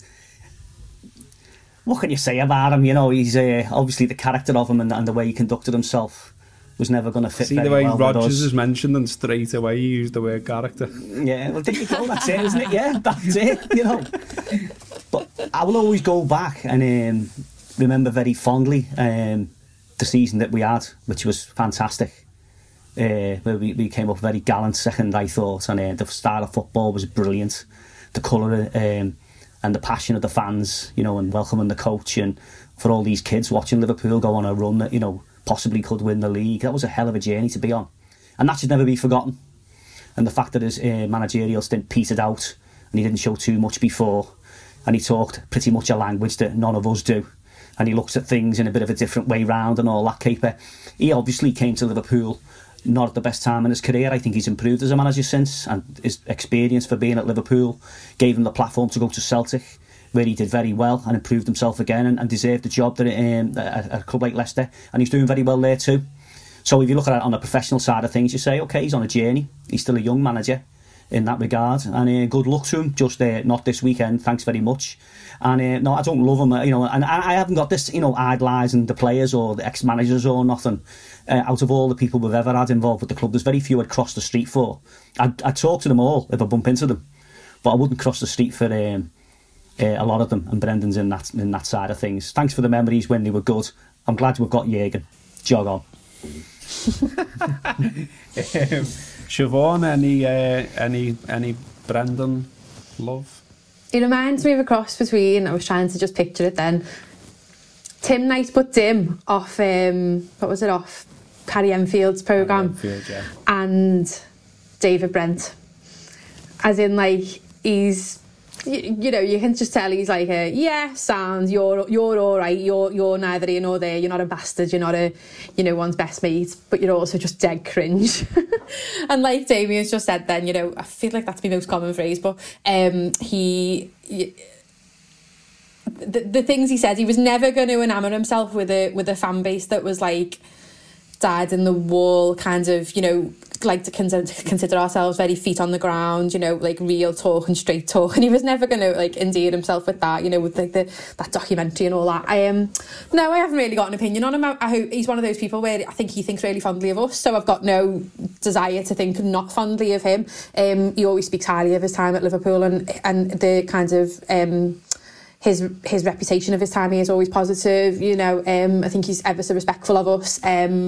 what can you say about him? You know, he's obviously the character of him and the way he conducted himself was never going to fit. See the way Rodgers is mentioned, and straight away he used the word character. Yeah, well, there you go. That's it, isn't it? Yeah, that's it. You know, but I will always go back and remember very fondly the season that we had, which was fantastic. Where we came up very gallant second, I thought, and the style of football was brilliant. The colour and the passion of the fans, you know, and welcoming the coach, and for all these kids watching Liverpool go on a run that, you know, possibly could win the league. That was a hell of a journey to be on, and that should never be forgotten. And the fact that his managerial stint petered out and he didn't show too much before, and he talked pretty much a language that none of us do, and he looks at things in a bit of a different way round and all that caper. He obviously came to Liverpool not at the best time in his career. I think he's improved as a manager since, and his experience for being at Liverpool gave him the platform to go to Celtic, where he did very well and improved himself again, and deserved the job that at a club like Leicester, and he's doing very well there too. So if you look at it on the professional side of things, you say, okay, he's on a journey. He's still a young manager in that regard, and good luck to him. Just not this weekend. Thanks very much. And no, I don't love him, you know, and I haven't got this, you know, idolising the players or the ex-managers or nothing. Out of all the people we've ever had involved with the club, there's very few I'd cross the street for. I'd talk to them all if I bump into them, but I wouldn't cross the street for a lot of them, and Brendan's in that side of things. Thanks for the memories when they were good. I'm glad we've got Jürgen. Jog on. Siobhan, any Brendan love? It reminds me of a cross between, I was trying to just picture it then, Tim Knight put Dim off, what was it, off Harry Enfield's programme. And David Brent. As in, like, he's, you know, you can just tell he's like, yeah, sound, you're all right, you're neither here nor there, you're not a bastard, you're not a, you know, one's best mate, but you're also just dead cringe. And like Damien's just said then, you know, I feel like that's my most common phrase, but the things he said, he was never going to enamour himself with a fan base that was like dyed in the wool, kind of, you know, like to consider ourselves very feet on the ground, you know, like real talk and straight talk, and he was never going to like endear himself with that, you know, with like that documentary and all that. No, I haven't really got an opinion on him. I hope he's one of those people where I think he thinks really fondly of us, so I've got no desire to think not fondly of him. He always speaks highly of his time at Liverpool, and the kind of his reputation of his time here is always positive, you know. I think he's ever so respectful of us.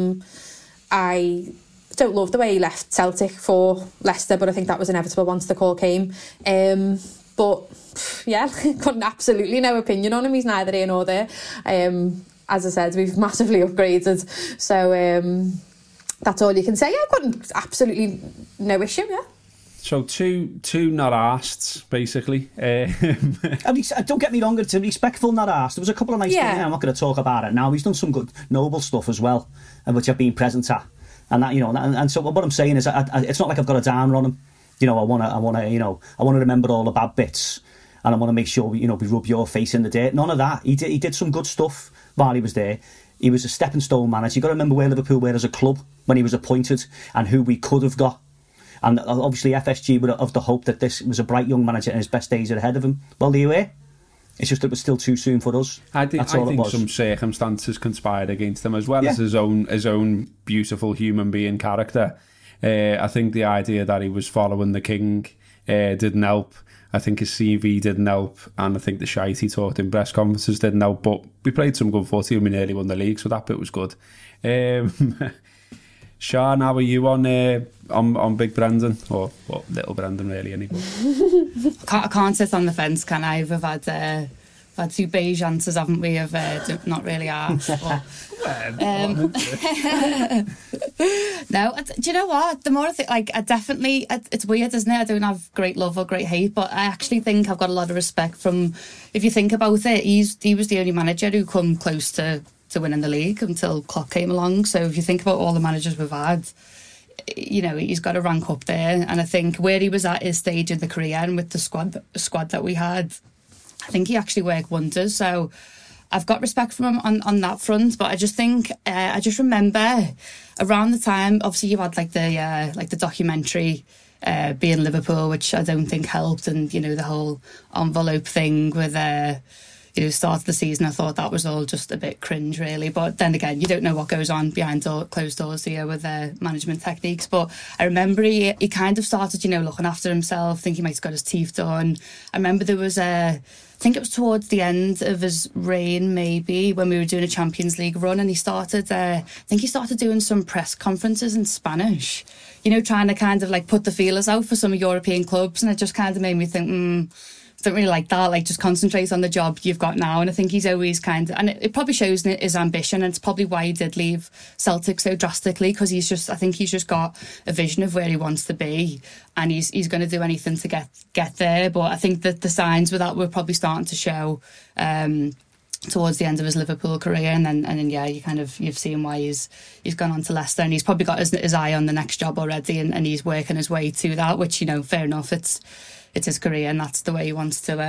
I don't love the way he left Celtic for Leicester, but I think that was inevitable once the call came. But yeah, got absolutely no opinion on him. He's neither here nor there. As I said, we've massively upgraded, so that's all you can say. I've got absolutely no issue. Yeah. So two not asked, basically. Don't get me wrong, it's a respectful not asked. There was a couple of nice things. I'm not going to talk about it now. He's done some good, noble stuff as well, which I've been present at. And that, you know, and so what I'm saying is, it's not like I've got a downer on him. You know, I want to remember all the bad bits, and I want to make sure, you know, we rub your face in the dirt. None of that. He did some good stuff while he was there. He was a stepping stone manager. You got to remember where Liverpool were as a club when he was appointed, and who we could have got. And obviously FSG would have the hope that this was a bright young manager and his best days are ahead of him. Well, they were. It's just it was still too soon for us. I think some circumstances conspired against him, as well as his own beautiful human being character. I think the idea that he was following the king didn't help. I think his CV didn't help, and I think the shite he talked in press conferences didn't help. But we played some good footy and we nearly won the league, so that bit was good. Sean, how are you on Big Brendan, or Little Brendan really? Anyway, I can't sit on the fence, can I? We've had two beige answers, haven't we? Of not really asked. No, do you know what? The more I think, like, I definitely, it's weird, isn't it? I don't have great love or great hate, but I actually think I've got a lot of respect from. If you think about it, he was the only manager who come close to winning the league until Klopp came along. So if you think about all the managers we've had, you know, he's got to rank up there. And I think where he was at his stage in the career and with the squad that we had, I think he actually worked wonders. So I've got respect from him on that front. But I just think, I just remember around the time, obviously you had like the documentary being Liverpool, which I don't think helped, and, you know, the whole envelope thing with start of the season, I thought that was all just a bit cringe, really. But then again, you don't know what goes on behind closed doors here with management techniques. But I remember he kind of started, you know, looking after himself, thinking he might have got his teeth done. I remember there was I think it was towards the end of his reign, maybe, when we were doing a Champions League run, and he started, I think he started doing some press conferences in Spanish, you know, trying to kind of like put the feelers out for some European clubs. And it just kind of made me think, don't really like that, like just concentrate on the job you've got now. And I think he's always kind of, and it probably shows his ambition, and it's probably why he did leave Celtic so drastically, because I think he's just got a vision of where he wants to be, and he's going to do anything to get there. But I think that the signs with that were probably starting to show towards the end of his Liverpool career, and then yeah, you've seen why he's gone on to Leicester, and he's probably got his eye on the next job already, and he's working his way to that, which, you know, fair enough, it's his career and that's the way he wants to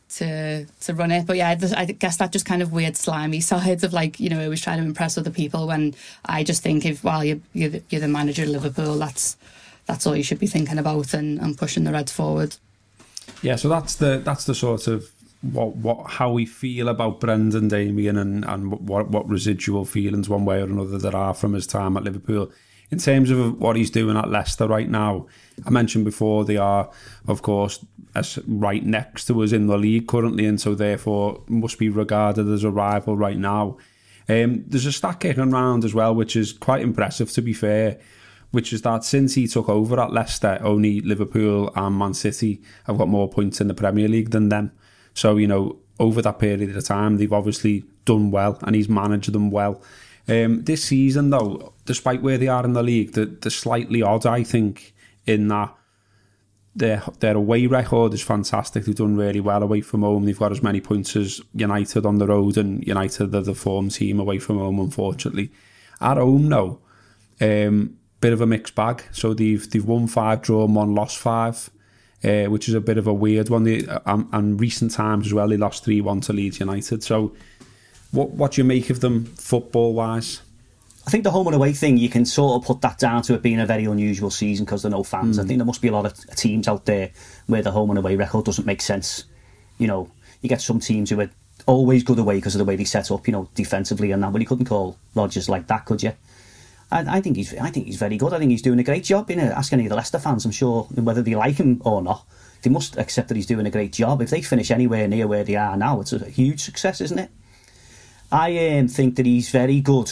run it. But yeah, I guess that just kind of weird slimy side of, like, you know, always trying to impress other people, when I just think you're the manager of Liverpool, that's all you should be thinking about, and pushing the Reds forward. Yeah, so that's the sort of how we feel about Brendan, Damien, and what residual feelings one way or another there are from his time at Liverpool. In terms of what he's doing at Leicester right now, I mentioned before they are, of course, right next to us in the league currently, and so therefore must be regarded as a rival right now. There's a stat kicking around as well, which is quite impressive, to be fair, which is that since he took over at Leicester, only Liverpool and Man City have got more points in the Premier League than them. So, you know, over that period of time, they've obviously done well, and he's managed them well. This season, though, despite where they are in the league, they're slightly odd, I think, in that their away record is fantastic. They've done really well away from home. They've got as many points as United on the road, and United are the form team away from home, unfortunately. At home, though, bit of a mixed bag. So they've won 5, drawn 1, lost 5, which is a bit of a weird one. And recent times as well, they lost 3-1 to Leeds United. So what do you make of them football-wise? I think the home and away thing, you can sort of put that down to it being a very unusual season because there are no fans. I think there must be a lot of teams out there where the home and away record doesn't make sense. You know, you get some teams who are always good away because of the way they set up, you know, defensively and that. But you couldn't call Rodgers like that, could you? I think he's very good. I think he's doing a great job. Ask any of the Leicester fans, I'm sure, whether they like him or not, they must accept that he's doing a great job. If they finish anywhere near where they are now, it's a huge success, isn't it? I think that he's very good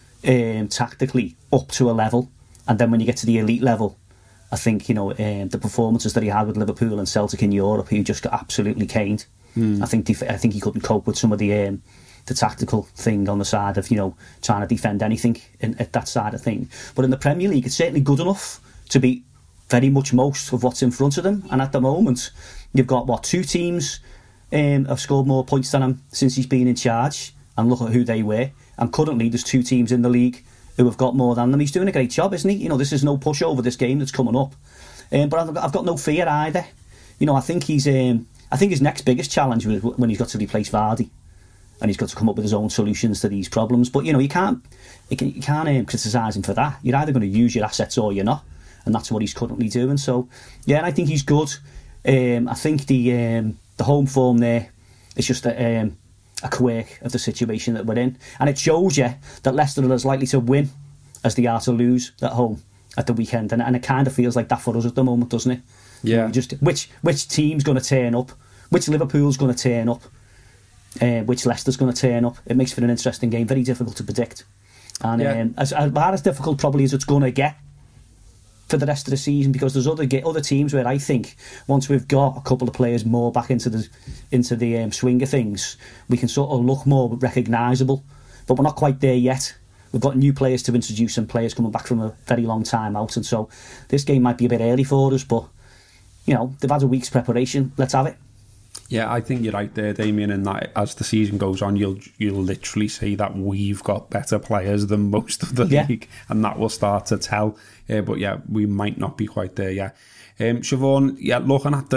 tactically up to a level, and then when you get to the elite level, I think, you know, the performances that he had with Liverpool and Celtic in Europe, he just got absolutely caned. I think he couldn't cope with some of the tactical thing on the side of, you know, trying to defend anything at that side of thing. But in the Premier League, it's certainly good enough to beat very much most of what's in front of them. And at the moment, you've got, 2 teams have scored more points than him since he's been in charge. And look at who they were. And currently, there's 2 teams in the league who have got more than them. He's doing a great job, isn't he? You know, this is no pushover, this game that's coming up. But I've got no fear either. You know, I think his next biggest challenge was when he's got to replace Vardy. And he's got to come up with his own solutions to these problems. But, you know, you can't criticise him for that. You're either going to use your assets or you're not. And that's what he's currently doing. So, yeah, and I think he's good. I think the home form there is just a quirk of the situation that we're in. And it shows you that Leicester are as likely to win as they are to lose at home at the weekend. And it kind of feels like that for us at the moment, doesn't it? Yeah. You know, just which team's going to turn up? Which Liverpool's going to turn up? Which Leicester's going to turn up? It makes for an interesting game, very difficult to predict. And as difficult probably as it's going to get for the rest of the season, because there's other teams where I think once we've got a couple of players more back into the swing of things, we can sort of look more recognisable. But we're not quite there yet. We've got new players to introduce and players coming back from a very long time out, and so this game might be a bit early for us, but, you know, they've had a week's preparation. Let's have it. Yeah, I think you're right there, Damien, in that as the season goes on, you'll literally see that we've got better players than most of the league, and that will start to tell. But yeah, we might not be quite there yet. Siobhan, yeah, looking at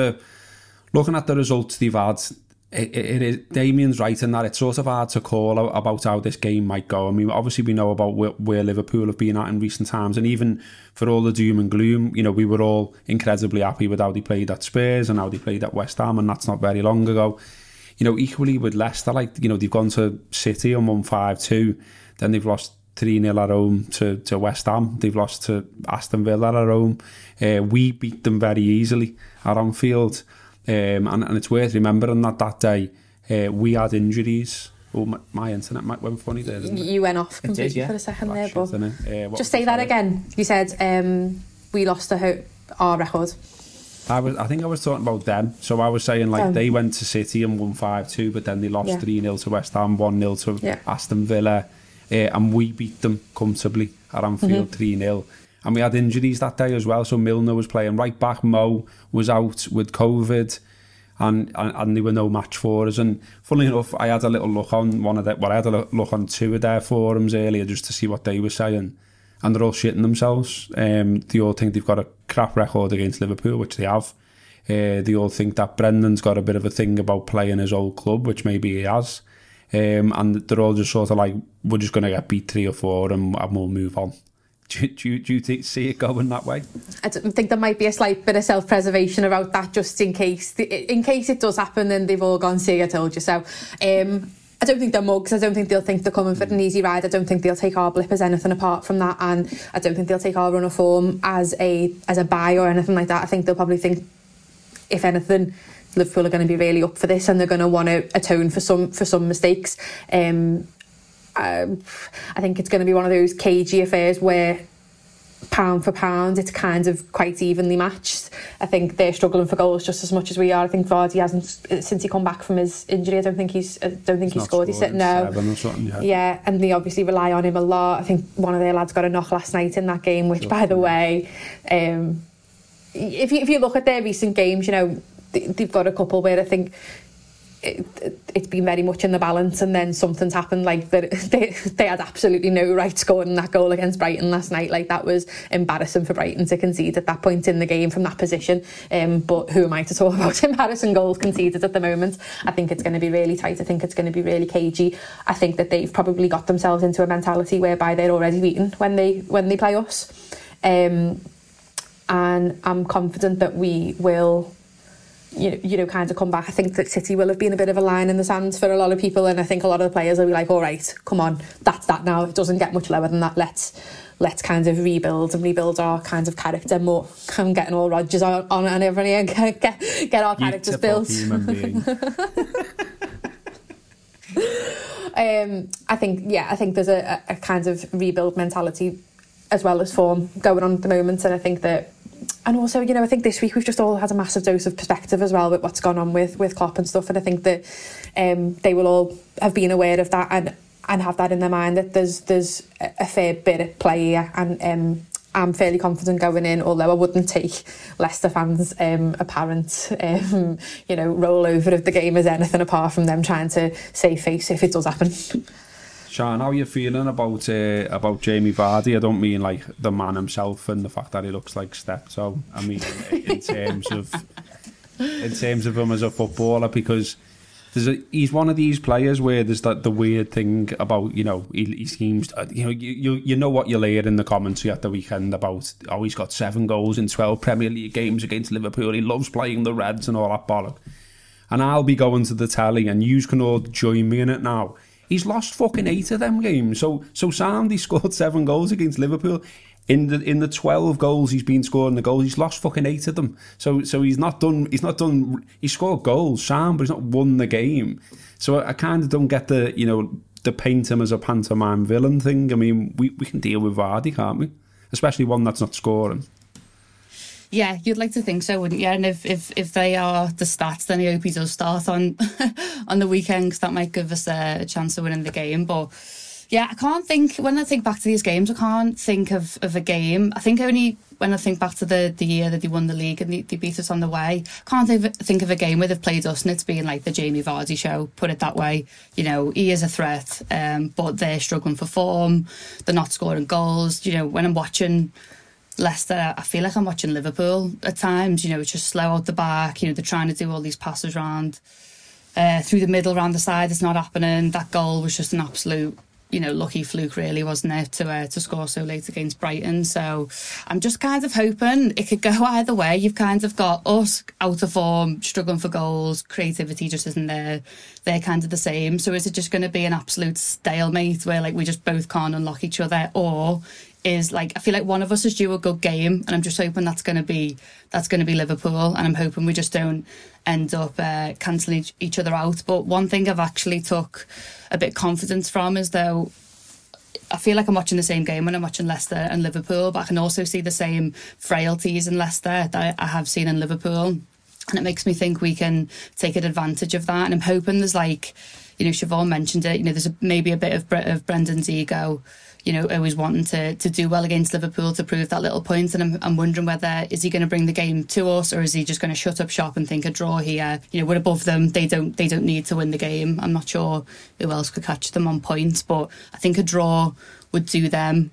the results they've had, it is, Damien's right in that it's sort of hard to call about how this game might go. I mean, obviously we know about where Liverpool have been at in recent times, and even for all the doom and gloom, you know, we were all incredibly happy with how they played at Spurs and how they played at West Ham, and that's not very long ago. You know, equally with Leicester, like, you know, they've gone to City and won 5-2, then they've lost 3-0 at home to West Ham. They've lost to Aston Villa at home. We beat them very easily at Anfield. And it's worth remembering that day we had injuries. Oh, my internet went funny there, didn't it? You went off completely for a second there, but just say that again. You said we lost our record. I think I was talking about them. So I was saying, like, they went to City and won 5-2, but then they lost 3-0 to West Ham, 1-0 to Aston Villa, and we beat them comfortably at Anfield 3-0. And we had injuries that day as well. So Milner was playing right back, Mo was out with COVID, and they were no match for us. And funnily enough, I had a little look on I had a look on 2 of their forums earlier just to see what they were saying, and they're all shitting themselves. They all think they've got a crap record against Liverpool, which they have. They all think that Brendan's got a bit of a thing about playing his old club, which maybe he has. And they're all just sort of like, we're just going to get beat 3 or 4 and we'll move on. Do you see it going that way? I think there might be a slight bit of self-preservation about that, just in case it does happen and they've all gone, see, I told you so. I don't think they're mugs. I don't think they'll think they're coming for an easy ride. I don't think they'll take our blip as anything apart from that, and I don't think they'll take our run of form as a buy or anything like that. I think they'll probably think, if anything, Liverpool are going to be really up for this and they're going to want to atone for some mistakes. I think it's going to be one of those cagey affairs where pound for pound, it's kind of quite evenly matched. I think they're struggling for goals just as much as we are. I think Vardy hasn't, since he come back from his injury, I don't think he's scored. He's sitting now. Yeah, and they obviously rely on him a lot. I think one of their lads got a knock last night in that game, which, by the way, if you look at their recent games, you know, they've got a couple where I think it's been very much in the balance, and then something's happened, like that they had absolutely no right scoring that goal against Brighton last night. Like, that was embarrassing for Brighton to concede at that point in the game from that position, but who am I to talk about embarrassing goals conceded at the moment? I think it's going to be really tight. I think it's going to be really cagey. I think that they've probably got themselves into a mentality whereby they're already beaten when they play us, and I'm confident that we will, you know, kind of come back. I think that City will have been a bit of a line in the sand for a lot of people, and I think a lot of the players will be like, all right, come on, that's that now. It doesn't get much lower than that. Let's kind of rebuild our kind of character more. I'm getting all Rodgers on and everything, get our characters built. I think there's a kind of rebuild mentality as well as form going on at the moment, and I think that. And also, you know, I think this week we've just all had a massive dose of perspective as well with what's gone on with Klopp and stuff, and I think that they will all have been aware of that and have that in their mind, that there's a fair bit at play here, and I'm fairly confident going in, although I wouldn't take Leicester fans' apparent you know, rollover of the game as anything apart from them trying to save face if it does happen. Sean, how are you feeling about Jamie Vardy? I don't mean like the man himself and the fact that he looks like Steph. So I mean in terms of him as a footballer, because he's one of these players where there's the weird thing about, you know, he seems, you know, you know what you'll hear in the commentary at the weekend about, oh, he's got 7 goals in 12 Premier League games against Liverpool. He loves playing the Reds and all that bollock. And I'll be going to the telly, and you can all join me in it now. He's lost fucking 8 of them games. So Sandy scored 7 goals against Liverpool. In the 12 goals he's been scoring the goals, he's lost fucking 8 of them. So he's not done. He scored goals, Sam, but he's not won the game. So I kind of don't get the, you know, the paint him as a pantomime villain thing. I mean, we can deal with Vardy, can't we? Especially one that's not scoring. Yeah, you'd like to think so, wouldn't you? And if they are the stats, then I hope he does start on the weekend, because that might give us a chance of winning the game. But yeah, I can't think, when I think back to these games, I can't think of a game. I think only when I think back to the year that they won the league and they beat us on the way, I can't think of a game where they've played us and it's been like the Jamie Vardy show, put it that way. You know, he is a threat, but they're struggling for form, they're not scoring goals. You know, when I'm watching Leicester, I feel like I'm watching Liverpool at times. You know, it's just slow out the back. You know, they're trying to do all these passes round through the middle, round the side. It's not happening. That goal was just an absolute, you know, lucky fluke, really, wasn't it, to score so late against Brighton. So I'm just kind of hoping it could go either way. You've kind of got us out of form, struggling for goals, creativity just isn't there. They're kind of the same. So is it just going to be an absolute stalemate where, like, we just both can't unlock each other? Or is, like, I feel like one of us is due a good game, and I'm just hoping that's going to be Liverpool, and I'm hoping we just don't end up cancelling each other out. But one thing I've actually took a bit of confidence from is, though, I feel like I'm watching the same game when I'm watching Leicester and Liverpool, but I can also see the same frailties in Leicester that I have seen in Liverpool, and it makes me think we can take advantage of that. And I'm hoping there's, like, you know, Siobhan mentioned it, you know, there's maybe a bit of Brendan's ego, you know, always wanting to do well against Liverpool to prove that little point. And I'm wondering whether, is he going to bring the game to us, or is he just going to shut up shop and think a draw here? You know, we're above them. They don't need to win the game. I'm not sure who else could catch them on points, but I think a draw would do them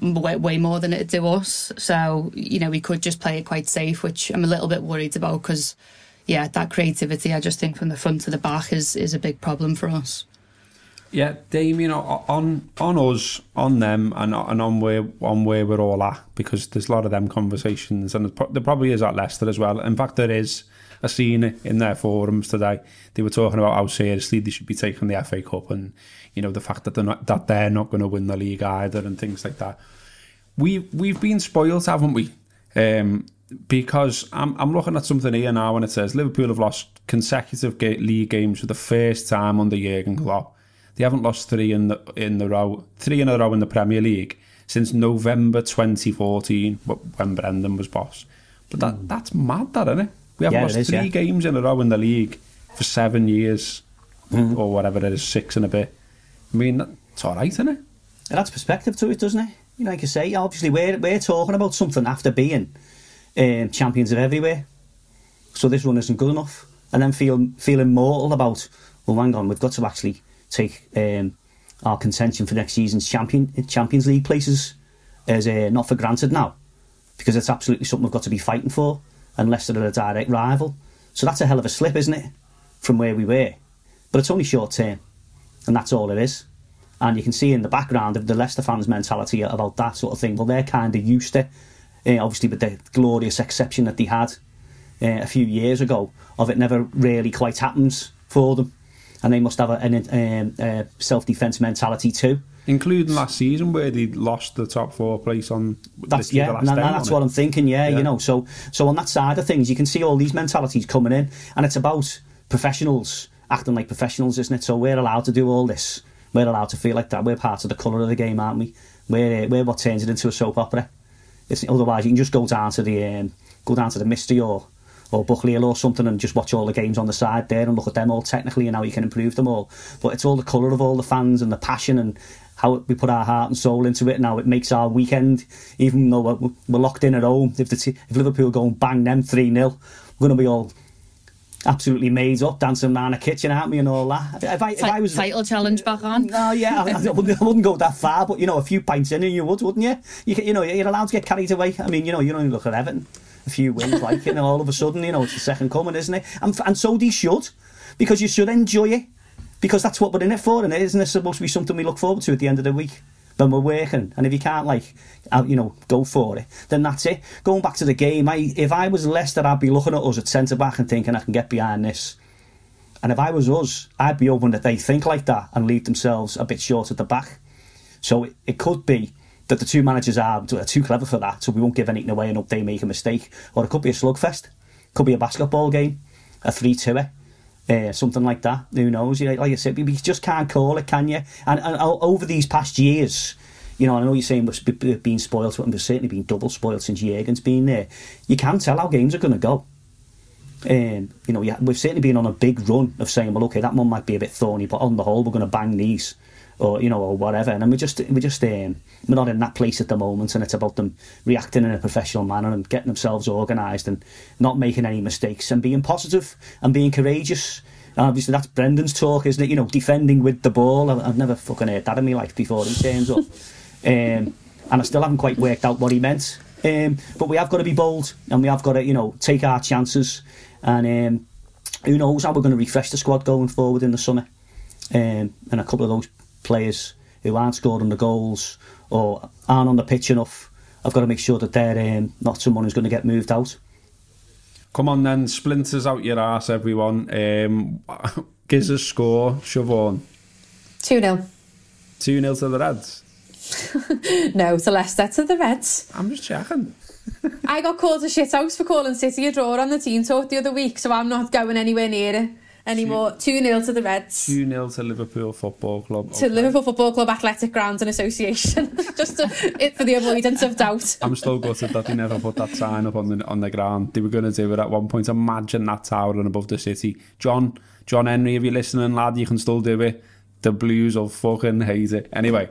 way more than it'd do us. So, you know, we could just play it quite safe, which I'm a little bit worried about, because, yeah, that creativity, I just think from the front to the back is a big problem for us. Yeah, Damien, on us, on them, and on where we're all at, because there's a lot of them conversations, and there probably is at Leicester as well. In fact, there is. I seen it in their forums today. They were talking about how seriously they should be taking the FA Cup, and, you know, the fact that they're not going to win the league either, and things like that. We've been spoilt, haven't we? Because I'm looking at something here now, and it says Liverpool have lost consecutive league games for the first time under Jurgen Klopp. They haven't lost 3 in a row in the Premier League since November 2014, when Brendan was boss. But that's mad, that, isn't it? We haven't lost 3 games in a row in the league for 7 years, or whatever it is, 6 and a bit. I mean, it's all right, isn't it? It adds perspective to it, doesn't it? You know, like you say, obviously we're talking about something after being champions of everywhere. So this run isn't good enough. And then feeling mortal about, well, hang on, we've got to actually take our contention for next season's Champions League places as not for granted now, because it's absolutely something we've got to be fighting for, unless they're a direct rival. So that's a hell of a slip, isn't it, from where we were? But it's only short term, and that's all it is. And you can see in the background of the Leicester fans' mentality about that sort of thing. Well, they're kind of used to, obviously with the glorious exception that they had a few years ago, of it never really quite happens for them. And they must have a self-defence mentality too. Including last season, where they lost the top 4 place on... That's what I'm thinking, you know. So on that side of things, you can see all these mentalities coming in, and it's about professionals acting like professionals, isn't it? So we're allowed to do all this. We're allowed to feel like that. We're part of the colour of the game, aren't we? We're what turns it into a soap opera. Otherwise, you can just go down to the Misty or Buckley Hill or something and just watch all the games on the side there and look at them all technically and how you can improve them all. But it's all the colour of all the fans and the passion and how we put our heart and soul into it, and how it makes our weekend, even though we're locked in at home. If Liverpool go and bang them 3-0, we're going to be all absolutely made up, dancing around the kitchen, aren't we, and all that. If I was title challenge back on. No, yeah, I wouldn't go that far, but a few pints in and you would, wouldn't you? You're allowed to get carried away. I mean, you only look at Everton, a few wins, all of a sudden, it's the second coming, isn't it? And so they should, because you should enjoy it, because that's what we're in it for, and isn't it supposed to be something we look forward to at the end of the week when we're working? And if you can't, go for it, then that's it. Going back to the game, if I was Leicester, I'd be looking at us at centre-back and thinking I can get behind this. And if I was us, I'd be hoping that they think like that and leave themselves a bit short at the back. So it could be that the two managers are too clever for that, so we won't give anything away and hope they make a mistake. Or it could be a slugfest. It could be a basketball game, a 3-2-er. Something like that. Who knows? Like I said, you just can't call it, can you? And over these past years, I know you're saying we've been spoiled, but we've certainly been double spoiled since Jurgen's been there. You can tell how games are going to go. We've certainly been on a big run of saying, well, okay, that one might be a bit thorny, but on the whole, we're going to bang these, or whatever. And we're not in that place at the moment, and it's about them reacting in a professional manner and getting themselves organised and not making any mistakes and being positive and being courageous. And obviously that's Brendan's talk, isn't it? Defending with the ball. I've never fucking heard that in my life before he turns up. And I still haven't quite worked out what he meant. But we have got to be bold, and we have got to, take our chances. And who knows how we're going to refresh the squad going forward in the summer. And a couple of those players who aren't scoring the goals or aren't on the pitch enough, I've got to make sure that they're not someone who's going to get moved out. Come on then, splinters out your arse, everyone. Gives us score, Siobhan. 2-0. 2-0 to the Reds. No, to Leicester, to the Reds. I'm just checking. I got called a shithouse for calling City a draw on the team talk the other week, so I'm not going anywhere near it anymore. 2-0 to the Reds. 2-0 to Liverpool Football Club. To Liverpool Football Club Athletic Grounds and Association. Just for the avoidance of doubt. I'm still gutted that they never put that sign up on the ground. They were going to do it at one point. Imagine that towering above the city. John Henry, if you're listening, lad, you can still do it. The Blues will fucking hate it. Anyway.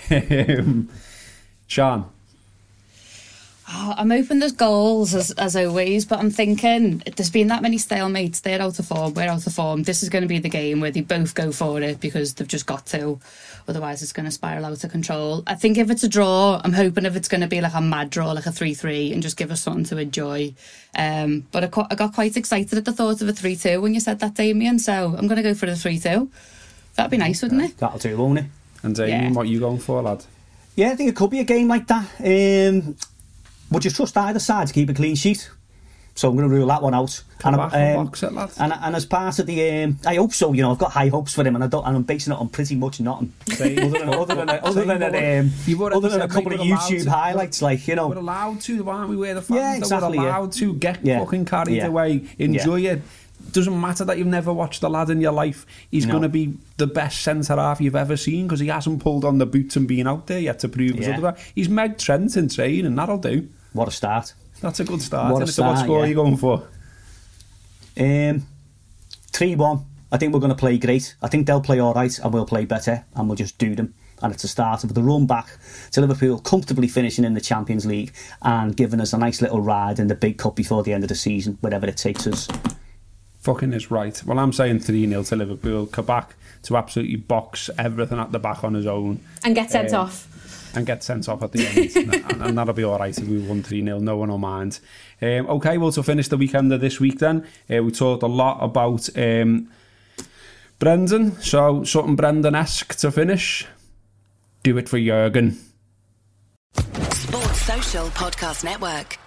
Sean. I'm hoping there's goals as always, but I'm thinking there's been that many stalemates. They're out of form, we're out of form. This is going to be the game where they both go for it because they've just got to. Otherwise it's going to spiral out of control. I think if it's a draw, I'm hoping if it's going to be like a mad draw, like a 3-3, and just give us something to enjoy. But I got quite excited at the thought of a 3-2 when you said that, Damien, so I'm going to go for the 3-2. That'd be nice, wouldn't it? That'll do, won't it? And Damien, what are you going for, lad? Yeah, I think it could be a game like that. Would you trust either side to keep a clean sheet? So I'm going to rule that one out. And as part of the, I hope so. I've got high hopes for him, and I'm basing it on pretty much nothing. other than a couple of YouTube highlights, We're allowed to, aren't we? We're the fans. Yeah, exactly. We're allowed to get fucking carried away. Enjoy it. doesn't matter that you've never watched the lad in your life. He's going to be the best centre-half you've ever seen because he hasn't pulled on the boots and been out there yet to prove his other. He's Meg Trent in training, and that'll do. What a start. That's a good start. What score are you going for? 3-1. I think we're going to play great. I think they'll play all right and we'll play better and we'll just do them. And it's a start of the run back to Liverpool comfortably finishing in the Champions League and giving us a nice little ride in the big cup before the end of the season, wherever it takes us. Fucking is right. Well, I'm saying 3-0 to Liverpool. Kabak to absolutely box everything at the back on his own. And get sent off. And get sent off at the end. and that'll be all right if we won 3-0. No one will mind. Okay, well, to finish the weekend of this week then, we talked a lot about Brendan. So, something Brendan-esque to finish. Do it for Jurgen. Sports Social Podcast Network.